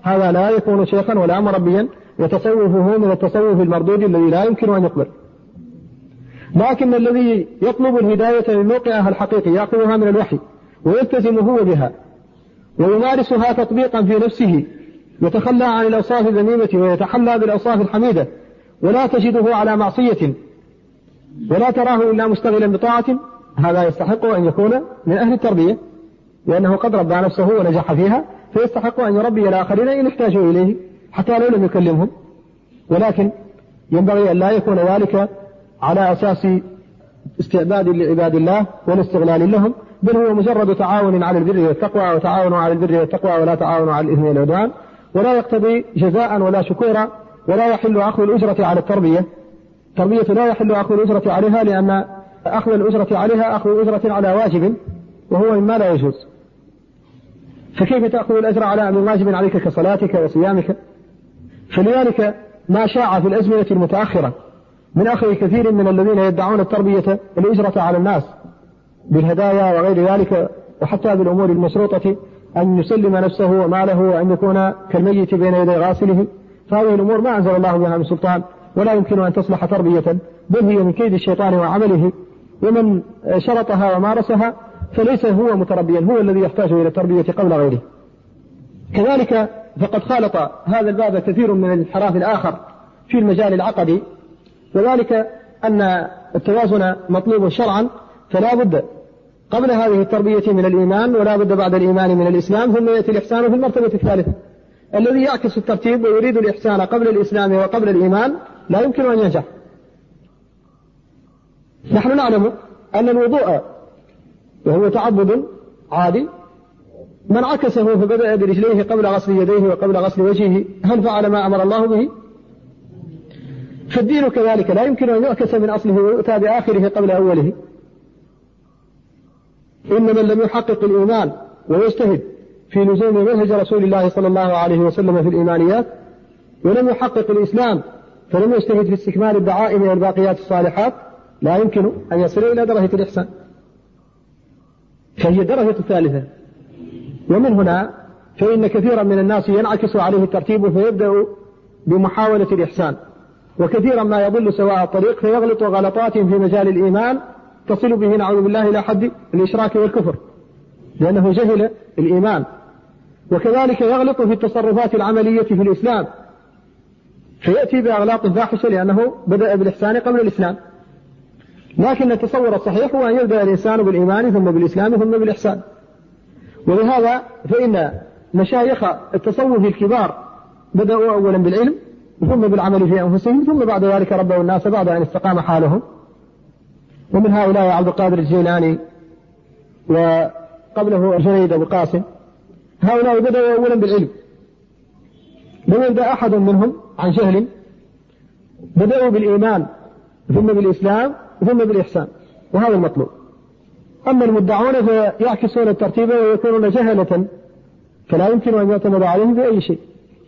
[SPEAKER 2] هذا لا يكون شيخا ولا مربيا، وتصوفه من التصوف المردود الذي لا يمكن أن يقبل. لكن الذي يطلب الهداية من موقعها الحقيقي يأخذها من الوحي ويلتزم هو بها ويمارسها تطبيقا في نفسه، يتخلى عن الأوصاف الذميمة ويتحلى بالأوصاف الحميدة، ولا تجده على معصية ولا تراه إلا مشتغلا بطاعة، هذا يستحق أن يكون من أهل التربية، لأنه قد ربى نفسه ونجح فيها، فيستحق أن يربي الآخرين إن احتاجوا إليه حتى لو لم يكلمهم. ولكن ينبغي أن لا يكون ذلك على أساس استعباد لعباد الله والاستغلال لهم، بل هو مجرد تعاون على البر والتقوى، وتعاون على البر والتقوى ولا تعاون على الإثم والعدوان، ولا يقتضي جزاء ولا شكورا، ولا يحل أخذ الأجرة على التربية. التربية لا يحل أخذ الأجرة عليها، لأن أخذ الأجرة عليها أخذ الأجرة على واجب، وهو مما لا يجوز. فكيف تأخذ الأجر على من واجب عليك كصلاتك وصيامك؟ فلذلك ما شاع في الأزمنة المتأخرة من أخذ كثير من الذين يدعون التربية الأجرة على الناس بالهدايا وغير ذلك، وحتى بالأمور المشروطة، أن يسلم نفسه وماله وأن يكون كالميت بين يدي غاسله، فهذه الأمور ما أنزل الله بها من سلطان، ولا يمكن أن تصلح تربية، بل هي من كيد الشيطان وعمله، ومن شرطها ومارسها فليس هو متربيا، هو الذي يحتاج إلى التربية قبل غيره. كذلك فقد خالط هذا الباب كثير من الانحراف الآخر في المجال العقدي، وذلك أن التوازن مطلوب شرعا، فلا بد قبل هذه التربية من الإيمان، ولا بد بعد الإيمان من الإسلام، ثم يأتي الإحسان في المرتبة الثالثة. الذي يعكس الترتيب ويريد الإحسان قبل الإسلام وقبل الإيمان لا يمكن أن ينجح. نحن نعلم أن الوضوء وهو تعبد عادي، من عكسه فبدأ برجليه قبل غسل يديه وقبل غسل وجهه، هل فعل ما أمر الله به؟ فالدين كذلك لا يمكن أن يعكس من أصله ويؤتى بآخره قبل أوله. إن من لم يحقق الإيمان ويجتهد في لزوم منهج رسول الله صلى الله عليه وسلم في الإيمانيات، ولم يحقق الإسلام فلم يجتهد في استكمال الدعائم والباقيات الصالحات، لا يمكن أن يصل إلى درجة الإحسان، فهي الدرجة الثالثة. ومن هنا فإن كثيرا من الناس ينعكس عليه الترتيب فيبدأ بمحاولة الإحسان، وكثيرا ما يضل سواء الطريق فيغلط غلطات في مجال الإيمان تصل به نعوذ بالله إلى حد الإشراك والكفر، لأنه جهل الإيمان. وكذلك يغلط في التصرفات العملية في الإسلام فيأتي بأغلاط فاحشة، لأنه بدأ بالإحسان قبل الإسلام. لكن التصور الصحيح هو أن يبدأ الإنسان بالإيمان ثم بالإسلام ثم بالإحسان. ولهذا فإن مشايخ التصوف الكبار بدأوا أولا بالعلم ثم بالعمل في أنفسهم، ثم بعد ذلك ربوا الناس بعد أن استقام حالهم. ومن هؤلاء عبد القادر الجيلاني وقبله جنيد أبو القاسم، هؤلاء بدأوا أولا بالعلم، لم يبدأ أحد منهم عن جهل، بدأوا بالإيمان ثم بالإسلام ثم بالإحسان، وهذا المطلوب. أما المدعون فيعكسون الترتيب ويكونون جهلة، فلا يمكن أن يعتمد عليهم بأي شيء.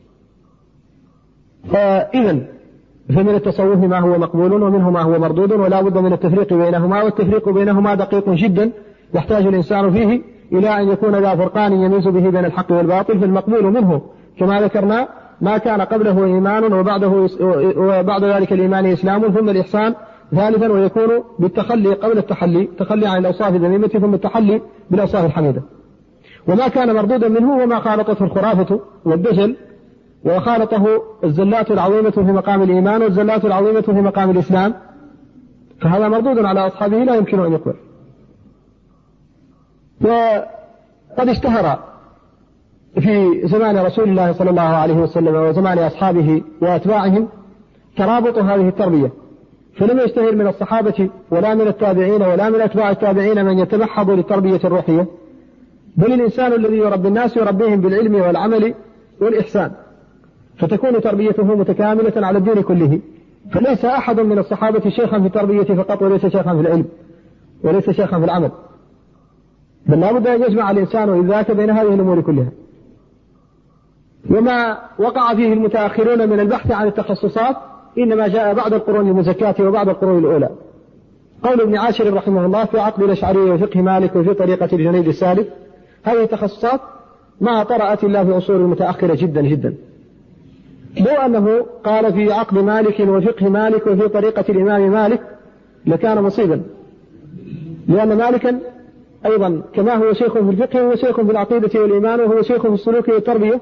[SPEAKER 2] فإذن فمن التصوف ما هو مقبول ومنه ما هو مردود، ولا بد من التفريق بينهما، والتفريق بينهما دقيق جدا، يحتاج الإنسان فيه إلى أن يكون ذا فرقان يميز به بين الحق والباطل. فالمقبول منه كما ذكرنا ما كان قبله إيمان وبعده وبعد ذلك الإيمان إسلام ثم الإحسان ثالثا، ويكون بالتخلي قبل التحلي، تخلي عن الأوصاف الذميمة ثم التحلي بالأوصاف الحميدة. وما كان مردودا منه وما خالطته الخرافة والدجل، وخالطه الزلات العظيمة في مقام الإيمان والزلات العظيمة في مقام الإسلام، فهذا مردود على أصحابه لا يمكن أن يقبل. وقد اشتهر في زمان رسول الله صلى الله عليه وسلم وزمان أصحابه وأتباعهم ترابط هذه التربية، فلم يشتهر من الصحابة ولا من التابعين ولا من أتباع التابعين من يتمحض للتربية الروحية، بل الإنسان الذي يربي الناس يربيهم بالعلم والعمل والإحسان، فتكون تربيته متكاملة على الدين كله. فليس أحد من الصحابة شيخا في التربية فقط، وليس شيخا في العلم، وليس شيخا في العمل، بل لا بد أن يجمع الإنسان إذاك بين هذه الأمور كلها. وما وقع فيه المتأخرون من البحث عن التخصصات إنما جاء بعد القرون المزكاة وبعد القرون الأولى. قول ابن عاشر رحمه الله في عقد الأشعري وفقه مالك وفي طريقة الجنيد السالف، هذه التخصصات ما طرأت إلا في عصور متأخرة جدا جدا. لو أنه قال في عقد مالك وفقه مالك وفي طريقة الإمام مالك لكان مصيبا، لأن مالكا أيضا كما هو شيخ في الفقه هو شيخ في العقيدة والإيمان وهو شيخ في السلوك والتربية،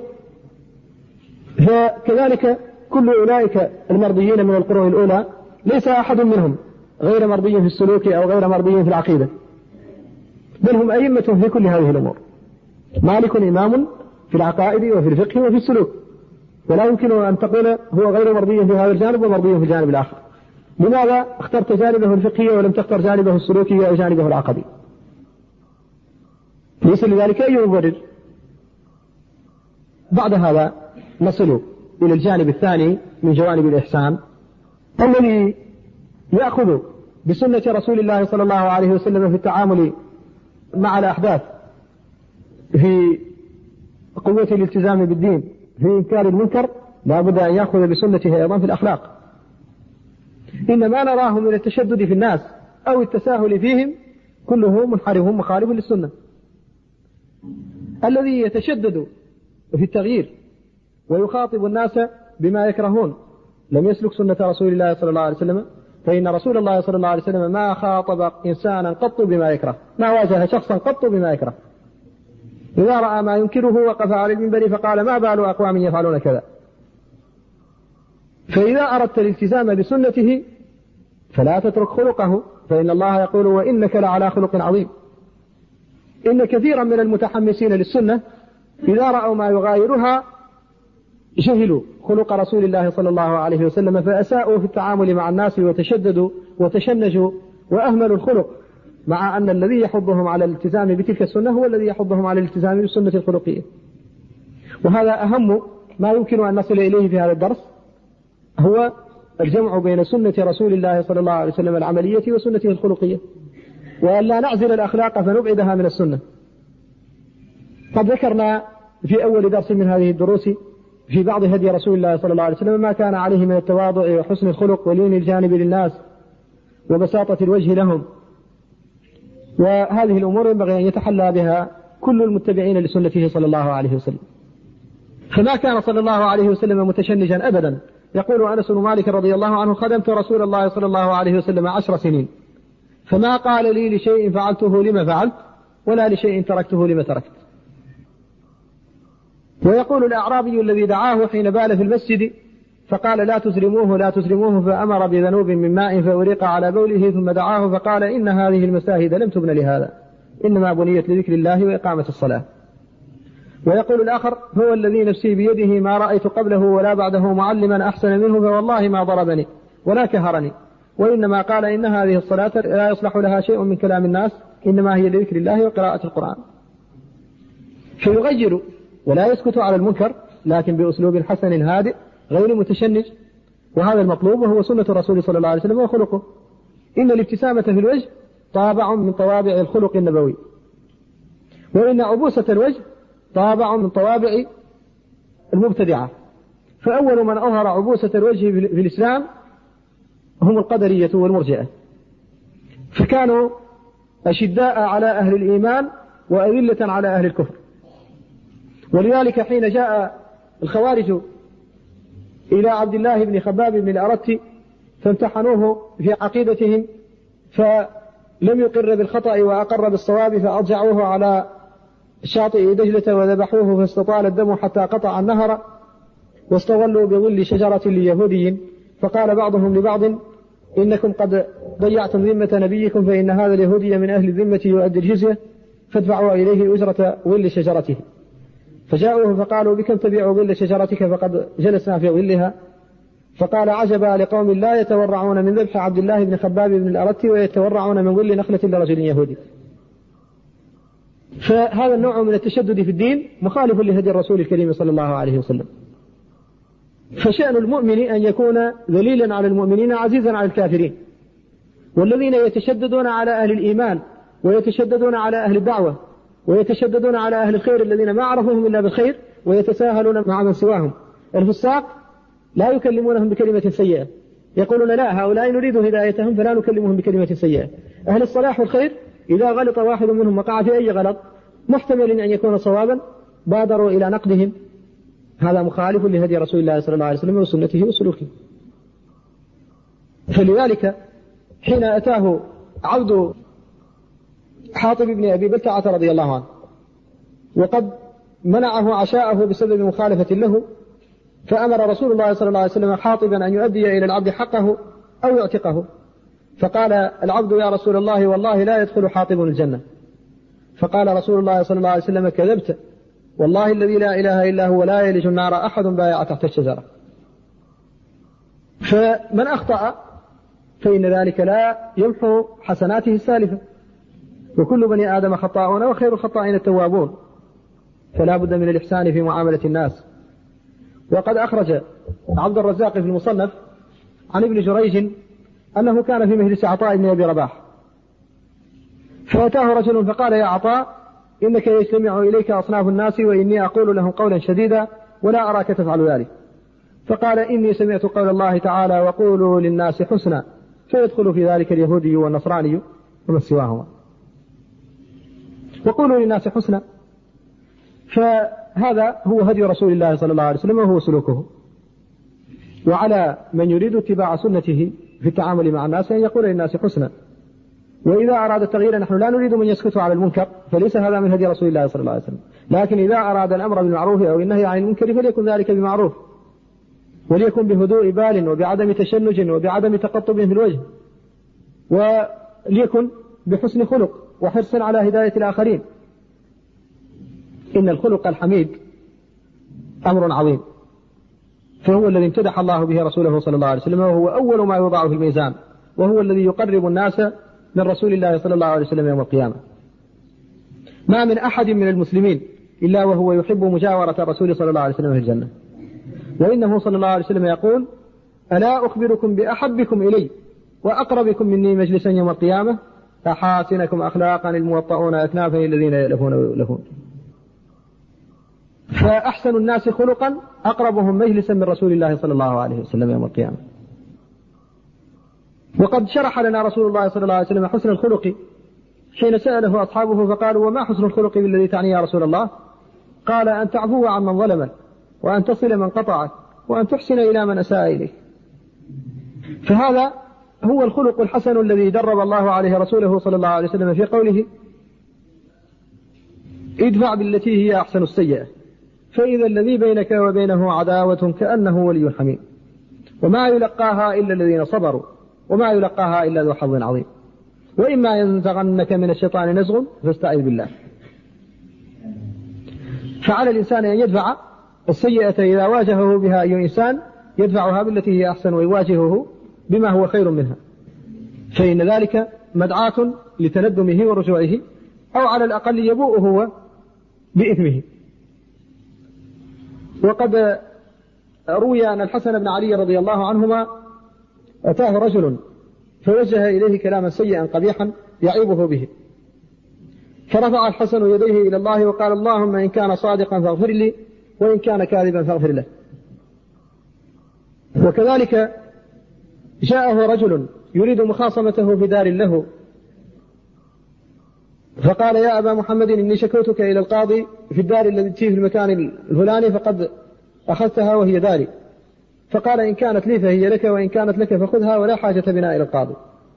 [SPEAKER 2] فكذلك كل أولئك المرضيين من القرون الأولى ليس أحد منهم غير مرضي في السلوك أو غير مرضي في العقيدة، بل هم أئمة في كل هذه الأمور. مالك إمام في العقائد وفي الفقه وفي السلوك، ولا يمكن أن تقول هو غير مرضي في هذا الجانب ومرضي في الجانب الآخر. لماذا اخترت جانبه الفقهي ولم تختر جانبه السلوكي أو جانبه العقدي؟ ليس لذلك أي مبرر. بعد هذا نصل إلى الجانب الثاني من جوانب الإحسان الذي يأخذ بسنة رسول الله صلى الله عليه وسلم في التعامل مع الأحداث، في قوة الالتزام بالدين، في إنكار المنكر، لا بد أن يأخذ بسنته أيضا في الأخلاق. إن ما نراه من التشدد في الناس أو التساهل فيهم كله منحرف مخالف للسنة. الذي يتشدد في التغيير ويخاطب الناس بما يكرهون لم يسلك سنة رسول الله صلى الله عليه وسلم، فإن رسول الله صلى الله عليه وسلم ما خاطب إنسانا قط بما يكره، ما واجه شخصا قط بما يكره. إذا رأى ما ينكره وقف على المنبر فقال ما بال أقوام يفعلون كذا. فإذا أردت الالتزام بسنته فلا تترك خلقه، فإن الله يقول وإنك لعلى خلق عظيم. إن كثيرا من المتحمسين للسنة إذا رأوا ما يغايرها جهلوا خلق رسول الله صلى الله عليه وسلم فأساءوا في التعامل مع الناس وتشددوا وتشنجوا وأهملوا الخلق، مع أن الذي يحضهم على الالتزام بتلك السنة هو الذي يحضهم على الالتزام بالسنة الخلقية. وهذا أهم ما يمكن أن نصل إليه في هذا الدرس، هو الجمع بين سنة رسول الله صلى الله عليه وسلم العملية وسنته الخلقية، وأن لا نعزل الأخلاق فنبعدها من السنة. قد ذكرنا في أول درس من هذه الدروس في بعض هدي رسول الله صلى الله عليه وسلم ما كان عليه من التواضع وحسن الخلق ولين الجانب للناس وبساطة الوجه لهم، وهذه الأمور ينبغي أن يتحلى بها كل المتبعين لسنته صلى الله عليه وسلم. فما كان صلى الله عليه وسلم متشنجا أبدا. يقول أنس بن مالك رضي الله عنه خدمت رسول الله صلى الله عليه وسلم عشر سنين فما قال لي لشيء فعلته لما فعلت ولا لشيء تركته لما تركت. ويقول الأعرابي الذي دعاه حين بال في المسجد فقال لا تزرموه لا تزرموه فأمر بذنوب من ماء فأريق على بوله ثم دعاه فقال إن هذه المساجد لم تبن لهذا إنما بنيت لذكر الله وإقامة الصلاة. ويقول الآخر هو الذي نفسي بيده ما رأيت قبله ولا بعده معلما أحسن منه فوالله ما ضربني ولا كهرني، وإنما قال إن هذه الصلاة لا يصلح لها شيء من كلام الناس إنما هي لذكر الله وقراءة القرآن. فيغير ولا يسكت على المنكر لكن بأسلوب حسن هادئ غير متشنج، وهذا المطلوب وهو سنة الرسول صلى الله عليه وسلم وخلقه. إن الابتسامة في الوجه طابع من طوابع الخلق النبوي، وإن عبوسة الوجه طابع من طوابع المبتدعة. فأول من أظهر عبوسة الوجه في الإسلام هم القدرية والمرجئة، فكانوا أشداء على أهل الإيمان وأذلة على أهل الكفر. ولذلك حين جاء الخوارج إلى عبد الله بن خباب بن الأرت فامتحنوه في عقيدتهم فلم يقر بالخطأ وأقر بالصواب فأرجعوه على شاطئ دجلة وذبحوه فاستطال الدم حتى قطع النهر، واستظلوا بظل شجرة ليهودي فقال بعضهم لبعض إنكم قد ضيعتم ذمة نبيكم فإن هذا اليهودي من أهل الذمة يؤدي الجزية فادفعوا إليه أجرة ظل شجرته. فجاءوه فقالوا بكم تبيع ظل شجرتك فقد جلسنا في ظلها. فقال عجبا لقوم لا يتورعون من ذبح عبد الله بن خباب بن الأرت ويتورعون من ظل نخلة لرجل يهودي. فهذا النوع من التشدد في الدين مخالف لهدي الرسول الكريم صلى الله عليه وسلم. فشأن المؤمن أن يكون ذليلا على المؤمنين عزيزا على الكافرين. والذين يتشددون على أهل الإيمان ويتشددون على أهل الدعوة ويتشددون على أهل الخير الذين ما عرفوهم إلا بالخير ويتساهلون مع من سواهم الفساق لا يكلمونهم بكلمة سيئة، يقولون لا هؤلاء نريد هدايتهم فلا نكلمهم بكلمة سيئة. أهل الصلاح والخير إذا غلط واحد منهم وقع في أي غلط محتمل أن يكون صوابا بادروا إلى نقدهم. هذا مخالف لهدي رسول الله صلى الله عليه وسلم وسنته وسلوكه. فلذلك حين أتاه عبد حاطب بن أبي بلتعة رضي الله عنه وقد منعه عشاءه بسبب مخالفة له، فأمر رسول الله صلى الله عليه وسلم حاطبا أن يؤدي إلى العبد حقه أو يعتقه. فقال العبد: يا رسول الله والله لا يدخل حاطب الجنة. فقال رسول الله صلى الله عليه وسلم: كذبت، والله الذي لا إله إلا هو لا يلج النار أحد بايع تحت الشجرة. فمن أخطأ فإن ذلك لا يمحو حسناته السالفة، وكل بني آدم خطاؤون وخير الخطائين التوابون، فلا بد من الإحسان في معاملة الناس. وقد أخرج عبد الرزاق في المصنف عن ابن جريج أنه كان في مجلس عطاء بن أبي رباح، فأتاه رجل فقال: يا عطاء، إنك يجتمع إليك أصناف الناس وإني أقول لهم قولا شديدا ولا أراك تفعل ذلك. فقال: إني سمعت قول الله تعالى: وقولوا للناس حسنا، فيدخل في ذلك اليهودي والنصراني ومن سواهما. وقولوا للناس حسنا، فهذا هو هدي رسول الله صلى الله عليه وسلم وهو سلوكه. وعلى من يريد اتباع سنته في التعامل مع الناس أن يقول للناس حسنا. وإذا أراد التغيير نحن لا نريد من يسكت على المنكر، فليس هذا من هدي رسول الله صلى الله عليه وسلم. لكن إذا أراد الأمر بالمعروف أو النهي عن المنكر فليكن ذلك بمعروف، وليكن بهدوء بال وبعدم تشنج وبعدم تقطب في الوجه، وليكن بحسن خلق وحرص على هداية الآخرين. إن الخلق الحميد أمر عظيم، فهو الذي امتدح الله به رسوله صلى الله عليه وسلم، وهو أول ما يوضع في الميزان، وهو الذي يقرب الناس من رسول الله صلى الله عليه وسلم يوم القيامة. ما من أحد من المسلمين إلا وهو يحب مجاورة الرسول صلى الله عليه وسلم في الجنة. وإنه صلى الله عليه وسلم يقول: ألا أخبركم بأحبكم إلي وأقربكم مني مجلسا يوم القيامة؟ أحاسنكم أخلاقا الموطؤون أكنافا الذين يألفون ويؤلفون. فأحسن الناس خلقا أقربهم مجلسا من رسول الله صلى الله عليه وسلم يوم القيامة. وقد شرح لنا رسول الله صلى الله عليه وسلم حسن الخلق حين سأله أصحابه فقالوا: وما حسن الخلق بالذي تعني يا رسول الله؟ قال: أن تعفو عن من ظلمك، وأن تصل من قطعك، وأن تحسن إلى من أساء إليك. فهذا هو الخلق الحسن الذي درب الله عليه رسوله صلى الله عليه وسلم في قوله: ادفع بالتي هي أحسن السيئة، فإذا الذي بينك وبينه عداوة كأنه ولي حميم، وما يلقاها إلا الذين صبروا، وما يلقاها إلا ذو حظ عظيم، وإما ينزغنك من الشيطان نزغ فاستعذ بالله. فعلى الإنسان أن يدفع السيئة إذا واجهه بها أي إنسان يدفعها بالتي هي أحسن ويواجهه بما هو خير منها، فإن ذلك مدعاة لتندمه ورجوعه، أو على الأقل يبوء هو بإثمه. وقد روي أن الحسن بن علي رضي الله عنهما أتاه رجل فوجه إليه كلاما سيئا قبيحا يعيبه به، فرفع الحسن يديه إلى الله وقال: اللهم إن كان صادقا فاغفر لي، وإن كان كاذبا فاغفر له. وكذلك جاءه رجل يريد مخاصمته في دار له، فقال: يا أبا محمد إني شكوتك إلى القاضي في الدار التي في المكان الفلاني فقد أخذتها وهي داري. فقال: إن كانت لي فهي لك، وإن كانت لك فخذها، ولا حاجة بنا إلى القاضي.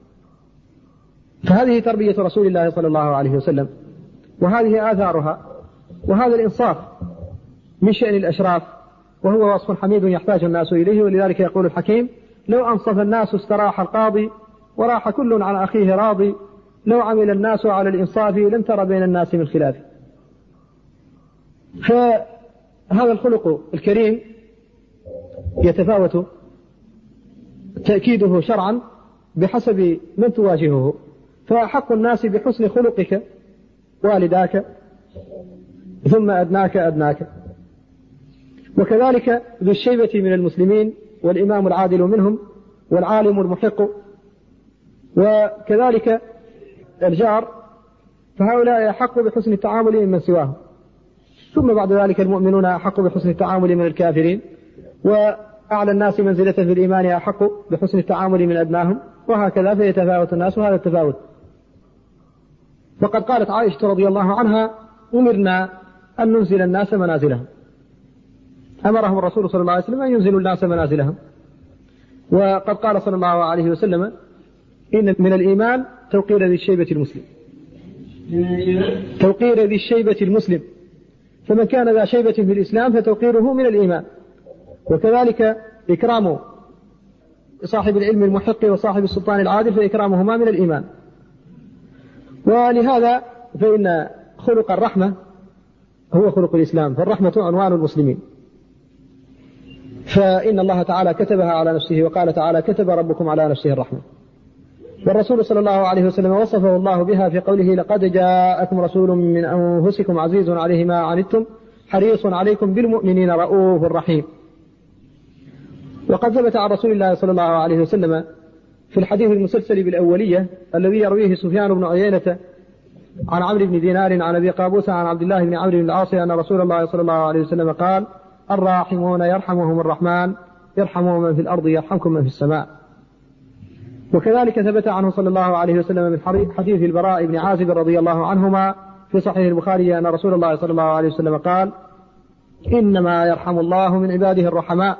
[SPEAKER 2] فهذه تربية رسول الله صلى الله عليه وسلم، وهذه آثارها، وهذا الإنصاف من شأن الأشراف، وهو وصف حميد يحتاج الناس إليه. ولذلك يقول الحكيم: لو أنصف الناس استراح القاضي، وراح كل عن أخيه راضي، لو عمل الناس على الإنصاف لم تر بين الناس من خلاف. فهذا الخلق الكريم يتفاوت تأكيده شرعا بحسب من تواجهه، فأحق الناس بحسن خلقك والداك، ثم أدناك أدناك. وكذلك ذو الشيبة من المسلمين، والإمام العادل منهم، والعالم المحق، وكذلك الجار، فهؤلاء أحق بحسن التعامل من سواهم. ثم بعد ذلك المؤمنون أحق بحسن التعامل من الكافرين، وأعلى الناس منزلة في الإيمان أحق بحسن التعامل من أدناهم، وهكذا فيتفاوت الناس، وهذا التفاوت. وقد قالت عائشة رضي الله عنها: أمرنا أن ننزل الناس منازلهم، أمرهم الرسول صلى الله عليه وسلم أن ينزلوا الناس منازلهم. وقد قال صلى الله عليه وسلم إن من الإيمان توقير ذي الشيبة المسلم، توقير ذي الشيبة المسلم، فمن كان ذا شيبة في الإسلام فتوقيره من الإيمان. وكذلك إكرام صاحب العلم المحق وصاحب السلطان العادل فإكرامهما من الإيمان. ولهذا فإن خلق الرحمة هو خلق الإسلام، فالرحمة عنوان المسلمين. فإن الله تعالى كتبها على نفسه، وقال تعالى كتب ربكم على نفسه الرحمة. والرسول صلى الله عليه وسلم وصفه الله بها في قوله لقد جاءكم رسول من أنفسكم عزيز عليه ما عنتم حريص عليكم بالمؤمنين رؤوف رحيم. وقد ثبت عن رسول الله صلى الله عليه وسلم في الحديث المسلسل بالأولية الذي يرويه سفيان بن عيينة عن عمرو بن دينار عن أبي قابوس عن عبد الله بن عمرو بن العاص أن رسول الله صلى الله عليه وسلم قال الراحمون يرحمهم الرحمن يرحمهم من في الأرض يرحمكم من في السماء. وكذلك ثبت عنه صلى الله عليه وسلم من حديث البراء بن عازب رضي الله عنهما في صحيح البخاري أن رسول الله صلى الله عليه وسلم قال إنما يرحم الله من عباده الرحماء.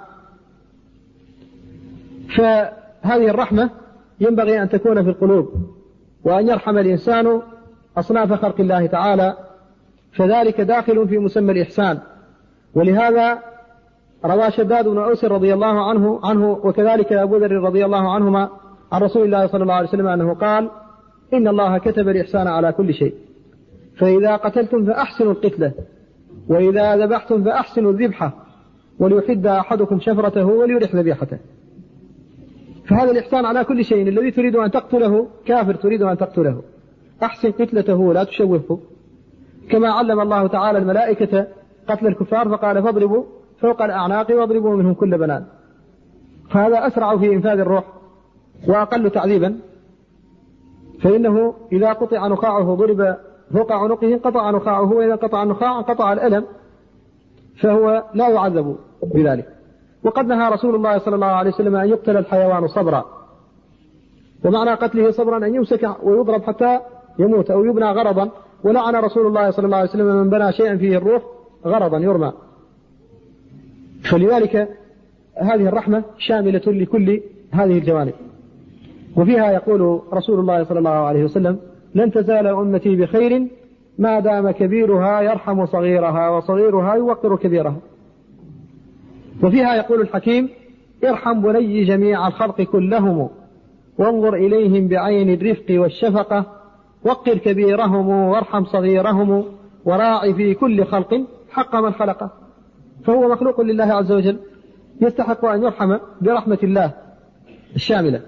[SPEAKER 2] فهذه الرحمة ينبغي أن تكون في القلوب، وأن يرحم الإنسان أصناف خلق الله تعالى، فذلك داخل في مسمى الإحسان. ولهذا روى شداد بن أوس رضي الله عنه عنه وكذلك أبو ذر رضي الله عنهما عن رسول الله صلى الله عليه وسلم أنه قال إن الله كتب الإحسان على كل شيء، فإذا قتلتم فأحسنوا القتلة، وإذا ذبحتم فأحسنوا الذبحة، وليحد أحدكم شفرته وليرح ذبيحته. فهذا الإحسان على كل شيء. الذي تريد أن تقتله كافر تريد أن تقتله أحسن قتلته ولا تشوهه، كما علم الله تعالى الملائكة قتل الكفار فقال فاضربوا فوق الأعناق واضربوا منهم كل بنان. فهذا أسرع في إنفاذ الروح وأقل تعذيبا، فإنه إذا قطع نخاعه ضرب فوق عنقه قطع نخاعه، وإذا قطع النخاع قطع الألم، فهو لا يعذب بذلك. وقد نهى رسول الله صلى الله عليه وسلم أن يقتل الحيوان صبرا، ومعنى قتله صبرا أن يمسك ويضرب حتى يموت أو يبنى غرضا. ولعن رسول الله صلى الله عليه وسلم من بنى شيئا فيه الروح غرضا يرمى. فلذلك هذه الرحمة شاملة لكل هذه الجوانب. وفيها يقول رسول الله صلى الله عليه وسلم لن تزال أمتي بخير ما دام كبيرها يرحم صغيرها وصغيرها يوقر كبيرها. وفيها يقول الحكيم ارحم بني جميع الخلق كلهم وانظر إليهم بعين الرفق والشفقة وقر كبيرهم وارحم صغيرهم وراعي في كل خلق حق من خلقه. فهو مخلوق لله عز وجل يستحق أن يرحم برحمة الله الشاملة.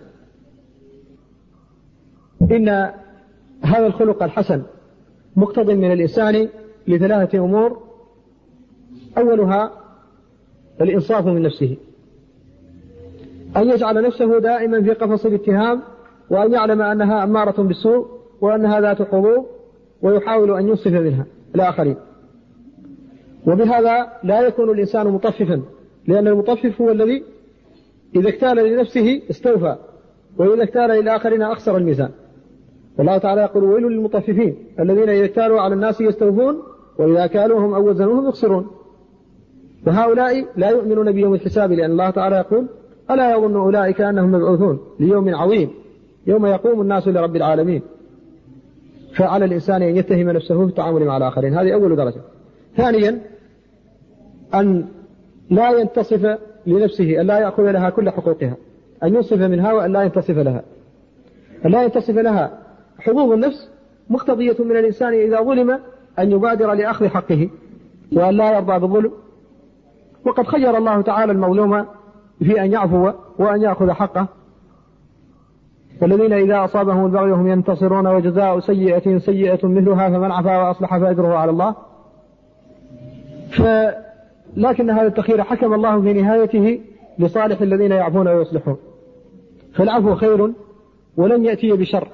[SPEAKER 2] إن هذا الخلق الحسن مقتض من الإنسان لثلاثة أمور: أولها الإنصاف من نفسه، أن يجعل نفسه دائما في قفص الاتهام، وأن يعلم أنها أمارة بالسوء وأنها ذات حظوظ، ويحاول أن ينصف منها الآخرين. وبهذا لا يكون الإنسان مطففا، لأن المطفف هو الذي إذا اكتال لنفسه استوفى، وإذا اكتال للآخرين أخسر الميزان. والله تعالى يقول ويل للمطففين الذين إذا اكتالوا على الناس يستوفون وإذا كالوهم أو وزنوهم يخسرون. وهؤلاء لا يؤمنون بيوم الحساب، لأن الله تعالى يقول ألا يظن أولئك أنهم مبعوثون ليوم عظيم يوم يقوم الناس لرب العالمين. فعلى الإنسان أن يتهم نفسه في التعامل مع الآخرين، هذه أول درجة. ثانيا أن لا ينتصف لنفسه، أن لا يأخذ لها كل حقوقها، أن ينصف منها وأن لا ينتصف لها. أن لا ينتصف لها حظوظ النفس مقتضية من الإنسان إذا ظلم أن يبادر لأخذ حقه وأن لا يرضى بالظلم. وقد خير الله تعالى المظلوم في أن يعفو وأن يأخذ حقه. والذين إذا أصابهم البغي هم ينتصرون وجزاء سيئة سيئة مثلها فمن عفا وأصلح فأجره على الله. ف... لكن هذا التخير حكم الله في نهايته لصالح الذين يعفون ويصلحون، فالعفو خير ولن يأتي بشر.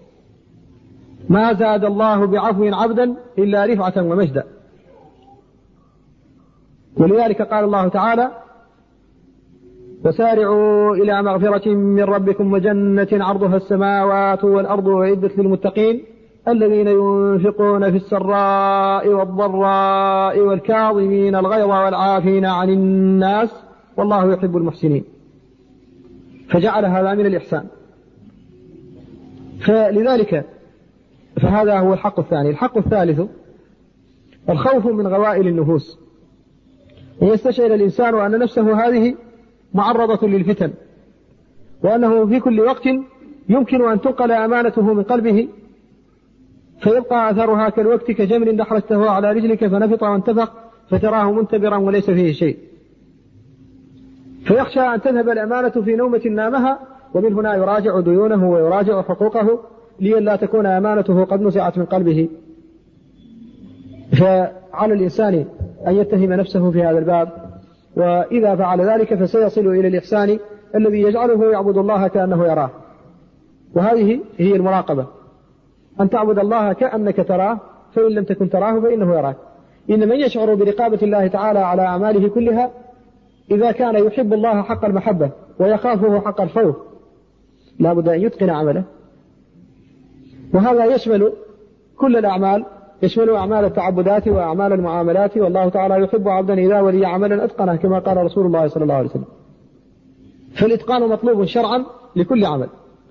[SPEAKER 2] ما زاد الله بعفو عبدا إلا رفعة ومجدا. ولذلك قال الله تعالى وسارعوا إلى مغفرة من ربكم وجنة عرضها السماوات والأرض وعدت للمتقين الذين ينفقون في السراء والضراء والكاظمين الغيظ والعافين عن الناس والله يحب المحسنين، فجعل هذا من الإحسان. فلذلك فهذا هو الحق الثاني. الحق الثالث الخوف من غوائل النفوس، ويستشعر الإنسان أن نفسه هذه معرضة للفتن، وأنه في كل وقت يمكن أن تنقل أمانته من قلبه فيبقى أثرها كالوقت كجمر دحرجته على رجلك فنفط وانتفخ فتراه منتبرا وليس فيه شيء، فيخشى أن تذهب الأمانة في نومة نامها، ومن هنا يراجع ديونه ويراجع حقوقه لئلا تكون أمانته قد نزعت من قلبه. فعلى الإنسان أن يتهم نفسه في هذا الباب، وإذا فعل ذلك فسيصل إلى الإحسان الذي يجعله يعبد الله كأنه يراه، وهذه هي المراقبة، أن تعبد الله كأنك تراه، فإن لم تكن تراه فإنه يراك. إن من يشعر برقابة الله تعالى على أعماله كلها إذا كان يحب الله حق المحبة ويخافه حق الخوف لا بد أن يتقن عمله، وهذا يشمل كل الأعمال، يشمل أعمال التعبدات وأعمال المعاملات، والله تعالى يحب عبدا إذا ولي عملا أتقنه كما قال رسول الله صلى الله عليه وسلم. فالإتقان مطلوب شرعا لكل عمل،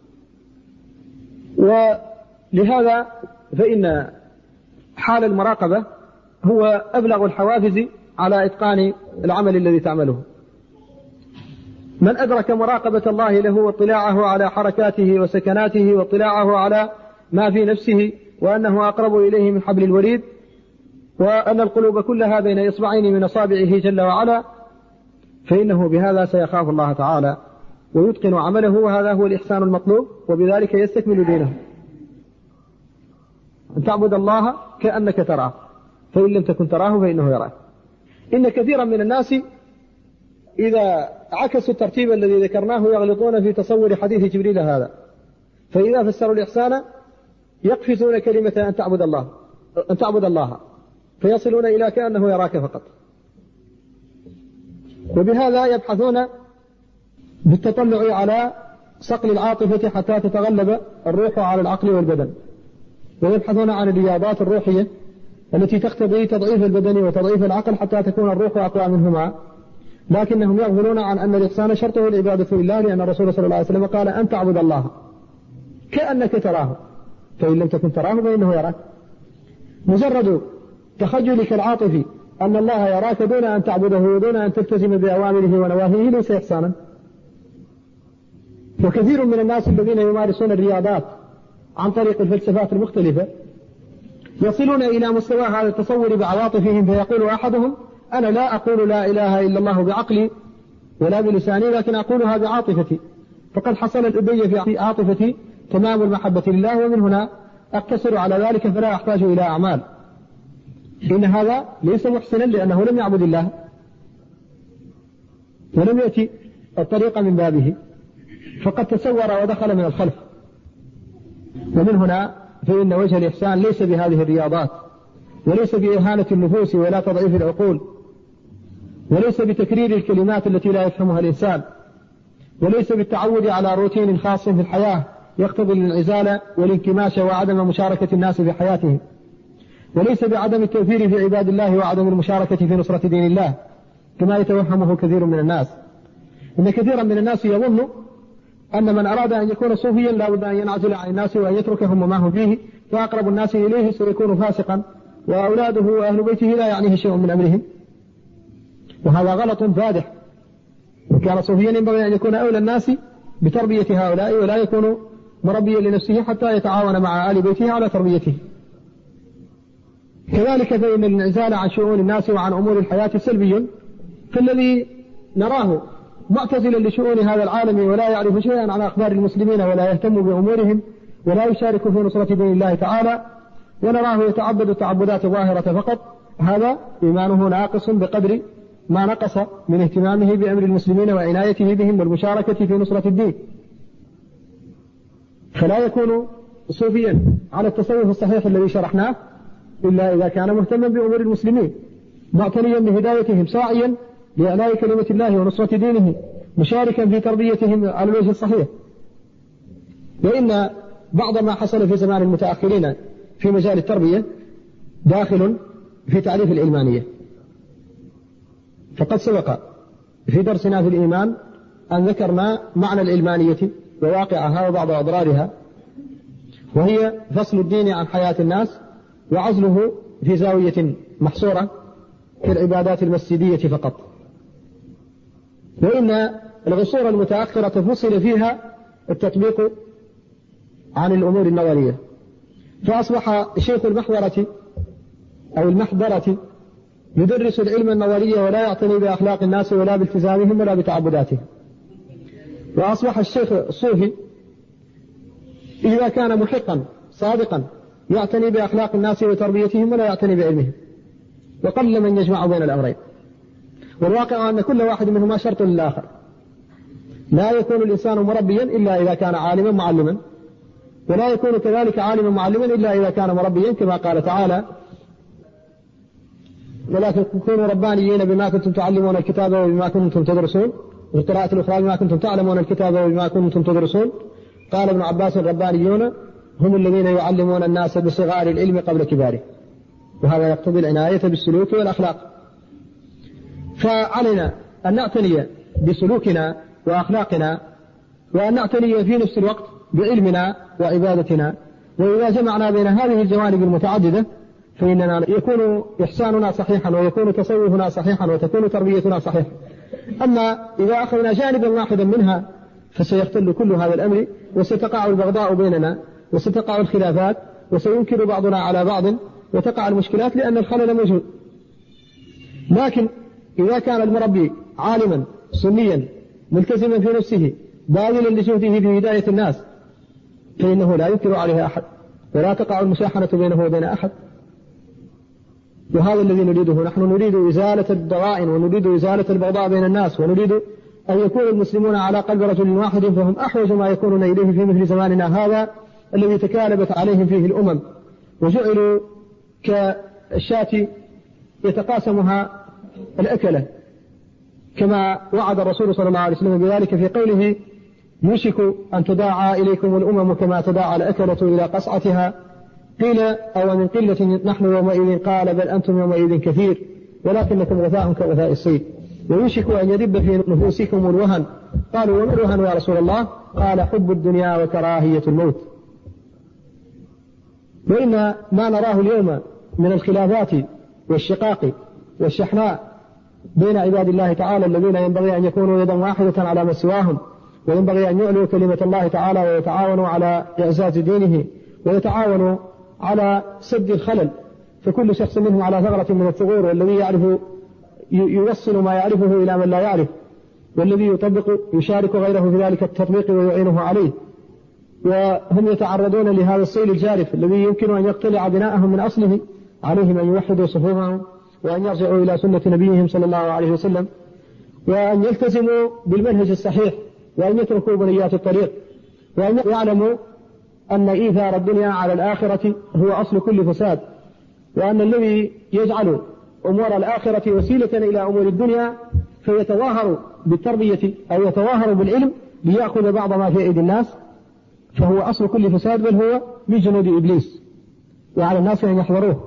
[SPEAKER 2] ولهذا فإن حال المراقبة هو أبلغ الحوافز على إتقان العمل الذي تعمله. من أدرك مراقبة الله له واطلاعه على حركاته وسكناته واطلاعه على ما في نفسه، وأنه أقرب إليه من حبل الوريد، وأن القلوب كلها بين إصبعين من أصابعه جل وعلا، فإنه بهذا سيخاف الله تعالى ويتقن عمله، وهذا هو الإحسان المطلوب، وبذلك يستكمل دينه. أن تعبد الله كأنك تراه، فإن لم تكن تراه فإنه يراك. إن كثيرا من الناس إذا عكسوا الترتيب الذي ذكرناه يغلطون في تصور حديث جبريل هذا، فإذا فسروا الإحسان يقفزون كلمة أن تعبد الله أن تعبد الله فيصلون إلى كأنه يراك فقط، وبهذا يبحثون بالتطلع على صقل العاطفة حتى تتغلب الروح على العقل والبدن، ويبحثون عن الرياضات الروحية التي تقتضي تضعيف البدن وتضعيف العقل حتى تكون الروح أقوى منهما، لكنهم يغفلون عن أن الإحسان شرطه العبادة لله، لأن الرسول صلى الله عليه وسلم قال أن تعبد الله كأنك تراه، فإن لم تكن تراه فإنه يراك. مجرد تخجلك العاطفي أن الله يراك دون أن تعبده ودون أن تلتزم بأوامره ونواهيه ليس إحسانا. وكثير من الناس الذين يمارسون الرياضات عن طريق الفلسفات المختلفة يصلون إلى مستوى هذا التصور بعواطفهم، فيقول أحدهم أنا لا أقول لا إله إلا الله بعقلي ولا بلساني، لكن أقولها بعاطفتي، فقد حصل الأبي في عاطفتي تمام المحبة لله، ومن هنا أقتصر على ذلك فلا أحتاج إلى أعمال. إن هذا ليس محسنا لأنه لم يعبد الله ولم يأتي الطريق من بابه، فقد تسور ودخل من الخلف. ومن هنا فإن وجه الإحسان ليس بهذه الرياضات، وليس بإهانة النفوس ولا تضعيف العقول، وليس بتكرير الكلمات التي لا يفهمها الإنسان، وليس بالتعود على روتين خاص في الحياة يقتضي الانعزال والانكماش وعدم مشاركة الناس في حياتهم، وليس بعدم التوفير في عباد الله وعدم المشاركة في نصرة دين الله كما يتوهمه كثير من الناس. إن كثيرا من الناس يظن أن من أراد أن يكون صوفيا لا بد أن ينعزل عن الناس وأن يتركهم وما هم فيه، فأقرب الناس إليه سيكون فاسقا، وأولاده وأهل بيته لا يعنيه شيء من أمرهم، وهذا غلط فادح. وكان صوفيا ينبغي أن يكون أولى الناس بتربية هؤلاء، ولا يكون مربيا لنفسه حتى يتعاون مع آل بيته على تربيته. كذلك فإن الانعزال عن شؤون الناس وعن أمور الحياة سلبي، فالذي نراه معتزلا لشؤون هذا العالم ولا يعرف شيئا عن أخبار المسلمين ولا يهتم بأمورهم ولا يشارك في نصرة دين الله تعالى، ونراه يتعبد تعبدات ظاهرة فقط، هذا إيمانه ناقص بقدر ما نقص من اهتمامه بأمر المسلمين وعنايته بهم والمشاركة في نصرة الدين. فلا يكون صوفيا على التصوف الصحيح الذي شرحناه إلا إذا كان مهتما بأمور المسلمين، معتنيا بهدايتهم، ساعيا لإعلاء كلمة الله ونصرة دينه، مشاركا في تربيتهم على الوجه الصحيح. وإن بعض ما حصل في زمان المتأخرين في مجال التربية داخل في تعريف العلمانية. فقد سبق في درسنا في الإيمان أن ذكرنا معنى العلمانية وواقعها وبعض أضرارها، وهي فصل الدين عن حياة الناس وعزله في زاوية محصورة في العبادات المسجدية فقط. وإن العصور المتأخرة فصل فيها التطبيق عن الأمور النظرية، فأصبح شيخ المحورة أو المحضرة يدرس العلم النظري ولا يعتني بأخلاق الناس ولا بالتزامهم ولا بتعبداتهم. وأصبح الشيخ الصوفي إذا كان محقا صادقا يعتني بأخلاق الناس وتربيتهم ولا يعتني بعلمهم، وقل من يجمع بين الأمرين. والواقع أن كل واحد منهما شرط للآخر. لا يكون الإنسان مربيا إلا إذا كان عالما معلما، ولا يكون كذلك عالما معلما إلا إذا كان مربيا، كما قال تعالى: ولكن كونوا ربانيين بما كنتم تعلمون الكتاب وبما كنتم تدرسون. في القراءة الأخرى: بما كنتم تعلمون الكتاب وبما كنتم تدرسون. قال ابن عباس: الربانيون هم الذين يعلمون الناس بصغار العلم قبل كباره. وهذا يقتضي العناية بالسلوك والأخلاق. فعلينا أن نعتني بسلوكنا وأخلاقنا، وأن نعتني في نفس الوقت بعلمنا وعبادتنا. وإذا جمعنا بين هذه الجوانب المتعددة فإننا يكون إحساننا صحيحا ويكون تصوفنا صحيحا وتكون تربيتنا صحيحا. أما إذا أخذنا جانبا واحدا منها فسيختل كل هذا الأمر، وستقع البغضاء بيننا، وستقع الخلافات، وسينكر بعضنا على بعض، وتقع المشكلات لأن الخلل موجود. لكن إذا كان المربي عالما سنيا ملتزما في نفسه باذلا لجهده في هداية الناس فإنه لا ينكر عليها أحد، ولا تقع المشاحنة بينه وبين أحد. وهذا الذي نريده. نحن نريد إزالة الضغائن، ونريد إزالة البغضاء بين الناس، ونريد أن يكون المسلمون على قلب رجل واحد، فهم أحوج ما يكونون إليه في مثل زماننا هذا الذي تكالبت عليهم فيه الأمم، وجعلوا كالشاة يتقاسمها الأكلة، كما وعد الرسول صلى الله عليه وسلم بذلك في قوله: يوشك أن تداعى إليكم الأمم كما تداعى الأكلة إلى قصعتها. قيل: أو من قلة نحن يومئذ؟ قال: بل أنتم يومئذ كثير ولكنكم غثاء كغثاء الصيد. ويوشك أن يدب في نفوسكم الوهن. قالوا: وما الوهن يا رسول الله؟ قال: حب الدنيا وكراهية الموت. وإن ما نراه اليوم من الخلافات والشقاق والشحناء بين عباد الله تعالى الذين ينبغي أن يكونوا يدا واحدة على ما سواهم، وينبغي أن يعلوا كلمة الله تعالى ويتعاونوا على إعزاز دينه، ويتعاونوا على سد الخلل، فكل شخص منهم على ثغرة من الثغور، والذي يعرف يوصل ما يعرفه إلى من لا يعرف، والذي يطبق يشارك غيره في ذلك التطبيق ويعينه عليه. وهم يتعرضون لهذا الصيل الجارف الذي يمكن أن يقتلع بناءهم من أصله. عليهم أن يوحدوا صفوفهم، وأن يرجعوا إلى سنة نبيهم صلى الله عليه وسلم، وأن يلتزموا بالمنهج الصحيح، وأن يتركوا بنيات الطريق، وأن يعلموا أن إيثار الدنيا على الآخرة هو أصل كل فساد، وأن الذي يجعل أمور الآخرة وسيلة إلى أمور الدنيا فيتظاهر بالتربية أو يتظاهر بالعلم ليأخذ بعض ما في أيدي الناس فهو أصل كل فساد، بل هو من جنود إبليس، وعلى الناس أن يحذروه.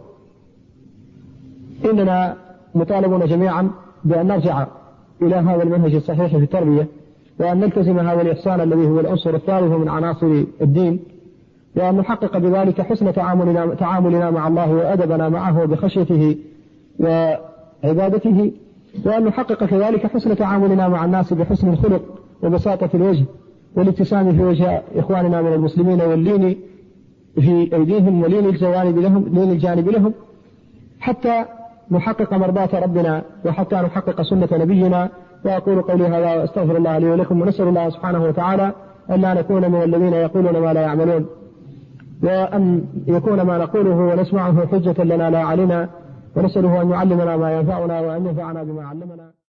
[SPEAKER 2] إننا مطالبون جميعا بأن نرجع إلى هذا المنهج الصحيح في التربية، وأن نلتزم هذا الإحسان الذي هو العنصر الثالث من عناصر الدين، وأن نحقق بذلك حسن تعاملنا, تعاملنا مع الله وأدبنا معه بخشيته وعبادته، وأن نحقق كذلك حسن تعاملنا مع الناس بحسن الخلق وبساطة الوجه والابتسام في وجه إخواننا من المسلمين، واللين في أيديهم ولين الجوانب لهم لين الجانب لهم، حتى نحقق مرضاة ربنا وحتى نحقق سنة نبينا. وأقول قولي هذا وأستغفر الله لي ولكم، ونسأل الله سبحانه وتعالى أن لا نكون من الذين يقولون ما لا يعملون، وأن يكون ما نقوله ونسمعه حجة لنا لا علينا، ونسأله أن يعلمنا ما ينفعنا وأن ينفعنا بما علمنا.